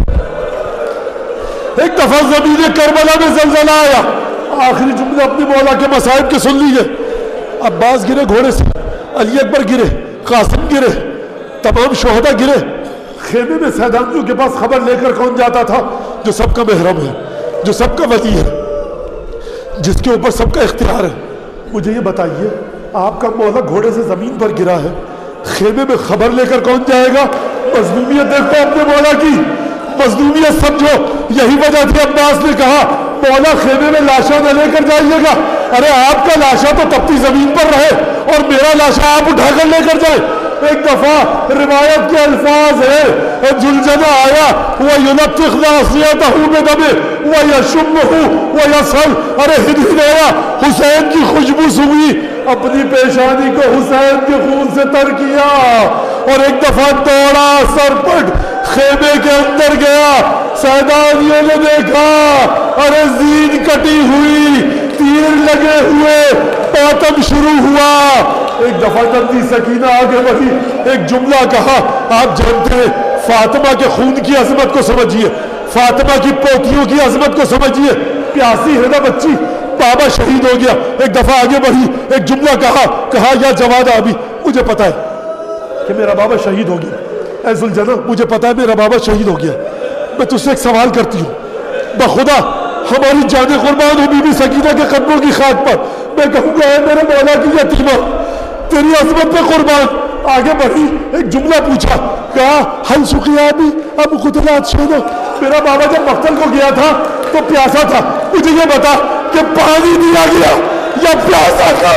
ایک دفعہ زمین کربلا میں زلزلہ آیا. آخری جملے اپنے مولا کے مصائب کے سن لیجئے. عباس گرے گھوڑے سے، علی اکبر گرے، قاسم گرے، تمام شہداء گرے. خیمے میں سیدانیوں کے پاس خبر لے کر کون جاتا تھا؟ جو سب کا محرم ہے، جو سب کا ولی ہے، جس کے اوپر سب کا اختیار ہے. مجھے یہ بتائیے، آپ کا مولا گھوڑے سے زمین پر گرا ہے، خیمے میں خبر لے کر کون جائے گا؟ مظلومیت دیکھو اپنے مولا کی، مظلومیت سمجھو. یہی وجہ تھی عباس نے کہا مولا خیمے میں لاشا نہ لے کر جائیے گا. ارے آپ کا لاشا تو تپتی زمین پر رہے اور میرا لاشا آپ اٹھا کر لے کر جائے. ایک دفعہ روایت کے الفاظ ہے، جلجنہ آیا وَيُنَطِّخْ نَاصِيَتَهُ بِدَمِهِ وَيَشُمُّهُ وَيَصَلْ. ارے ہدین آیا، حسین کی خوشبو سوئی، اپنی پیشانی کو حسین کے خون سے تر کیا. اور ایک دفعہ دوڑا، سرپٹ خیمے کے اندر گیا. سیدانیوں نے دیکھا، ارے زین کٹی ہوئی، تیر لگے ہوئے، ماتم شروع ہوا. ایک دفعہ نندی سکینہ آگے بڑھی، ایک جملہ کہا. آپ جانتے ہیں فاطمہ کے خون کی عظمت کو سمجھیے، فاطمہ کی پوتیوں کی عظمت کو سمجھیے. پیاسی ہے نا بچی، بابا شہید ہو گیا. ایک دفعہ آگے بڑھی، ایک جملہ کہا کہا یا جواد ابھی، مجھے پتا ہے کہ میرا بابا شہید ہو گیا. اے ذوالجنہ، مجھے پتا ہے میرا بابا شہید ہو گیا. میں تجھ سے ایک سوال کرتی ہوں، بخدا ہماری جان قربان ہو بی بی سکینہ کے قدموں کی خاک پر. میں کہوں گا اے میرے مولا کی یتیمہ، تیری عظمت پہ قربان. آگے بڑھی، ایک جملہ پوچھا، کہا حل سقیا بھی اب قتلات شہدہ. میرا بابا جب مقتل کو گیا تھا تو پیاسا تھا، مجھے یہ بتا کہ پانی دیا گیا یا پیاسا تھا؟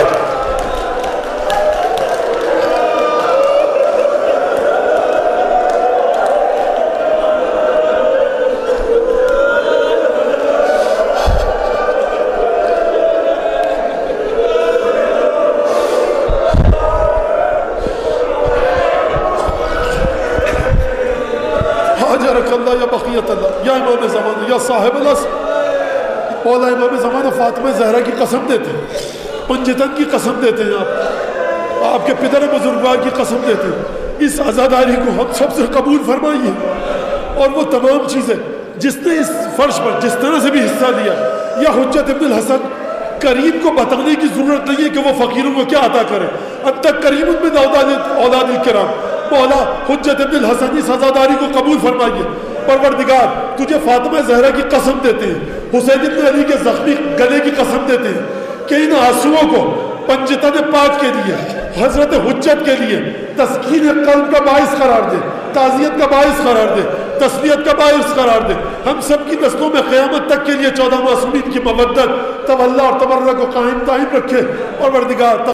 یا بقیت اللہ، یا امام زمانہ، یا صاحب الاصل. مولا امام زمانہ فاطمہ زہرا کی قسم دیتے ہیں، پنجتن کی قسم دیتے ہیں، آپ آپ کے پدر بزرگوار کی قسم دیتے ہیں. اس عزاداری کو ہم سب سے قبول فرمائیے. اور وہ تمام چیزیں جس نے اس فرش پر جس طرح سے بھی حصہ لیا، یا حجت ابن الحسن کریم کو بتانے کی ضرورت نہیں ہے کہ وہ فقیروں کو کیا عطا کرے. انت کریم من اولاد الکرام. مولا حجت ابن الحسن اس عزاداری کو قبول فرمائیے. پروردگار تجھے فاطمہ زہرا کی قسم دیتے ہیں، حسین ابن علی کے زخمی گلے کی قسم دیتے ہیں کہ ان آنسوؤں کو پنجتن پاک کے لیے، حضرت حجت کے لیے تسکین قلب کا باعث قرار دے، تعزیت کا باعث قرار دے، تسلیت کا باعث قرار دے. ہم سب کی نسلوں میں قیامت تک کے لیے چودہ معصومین کی مودت، تولا اور تبرک کو قائم دائم رکھے. اور پروردگار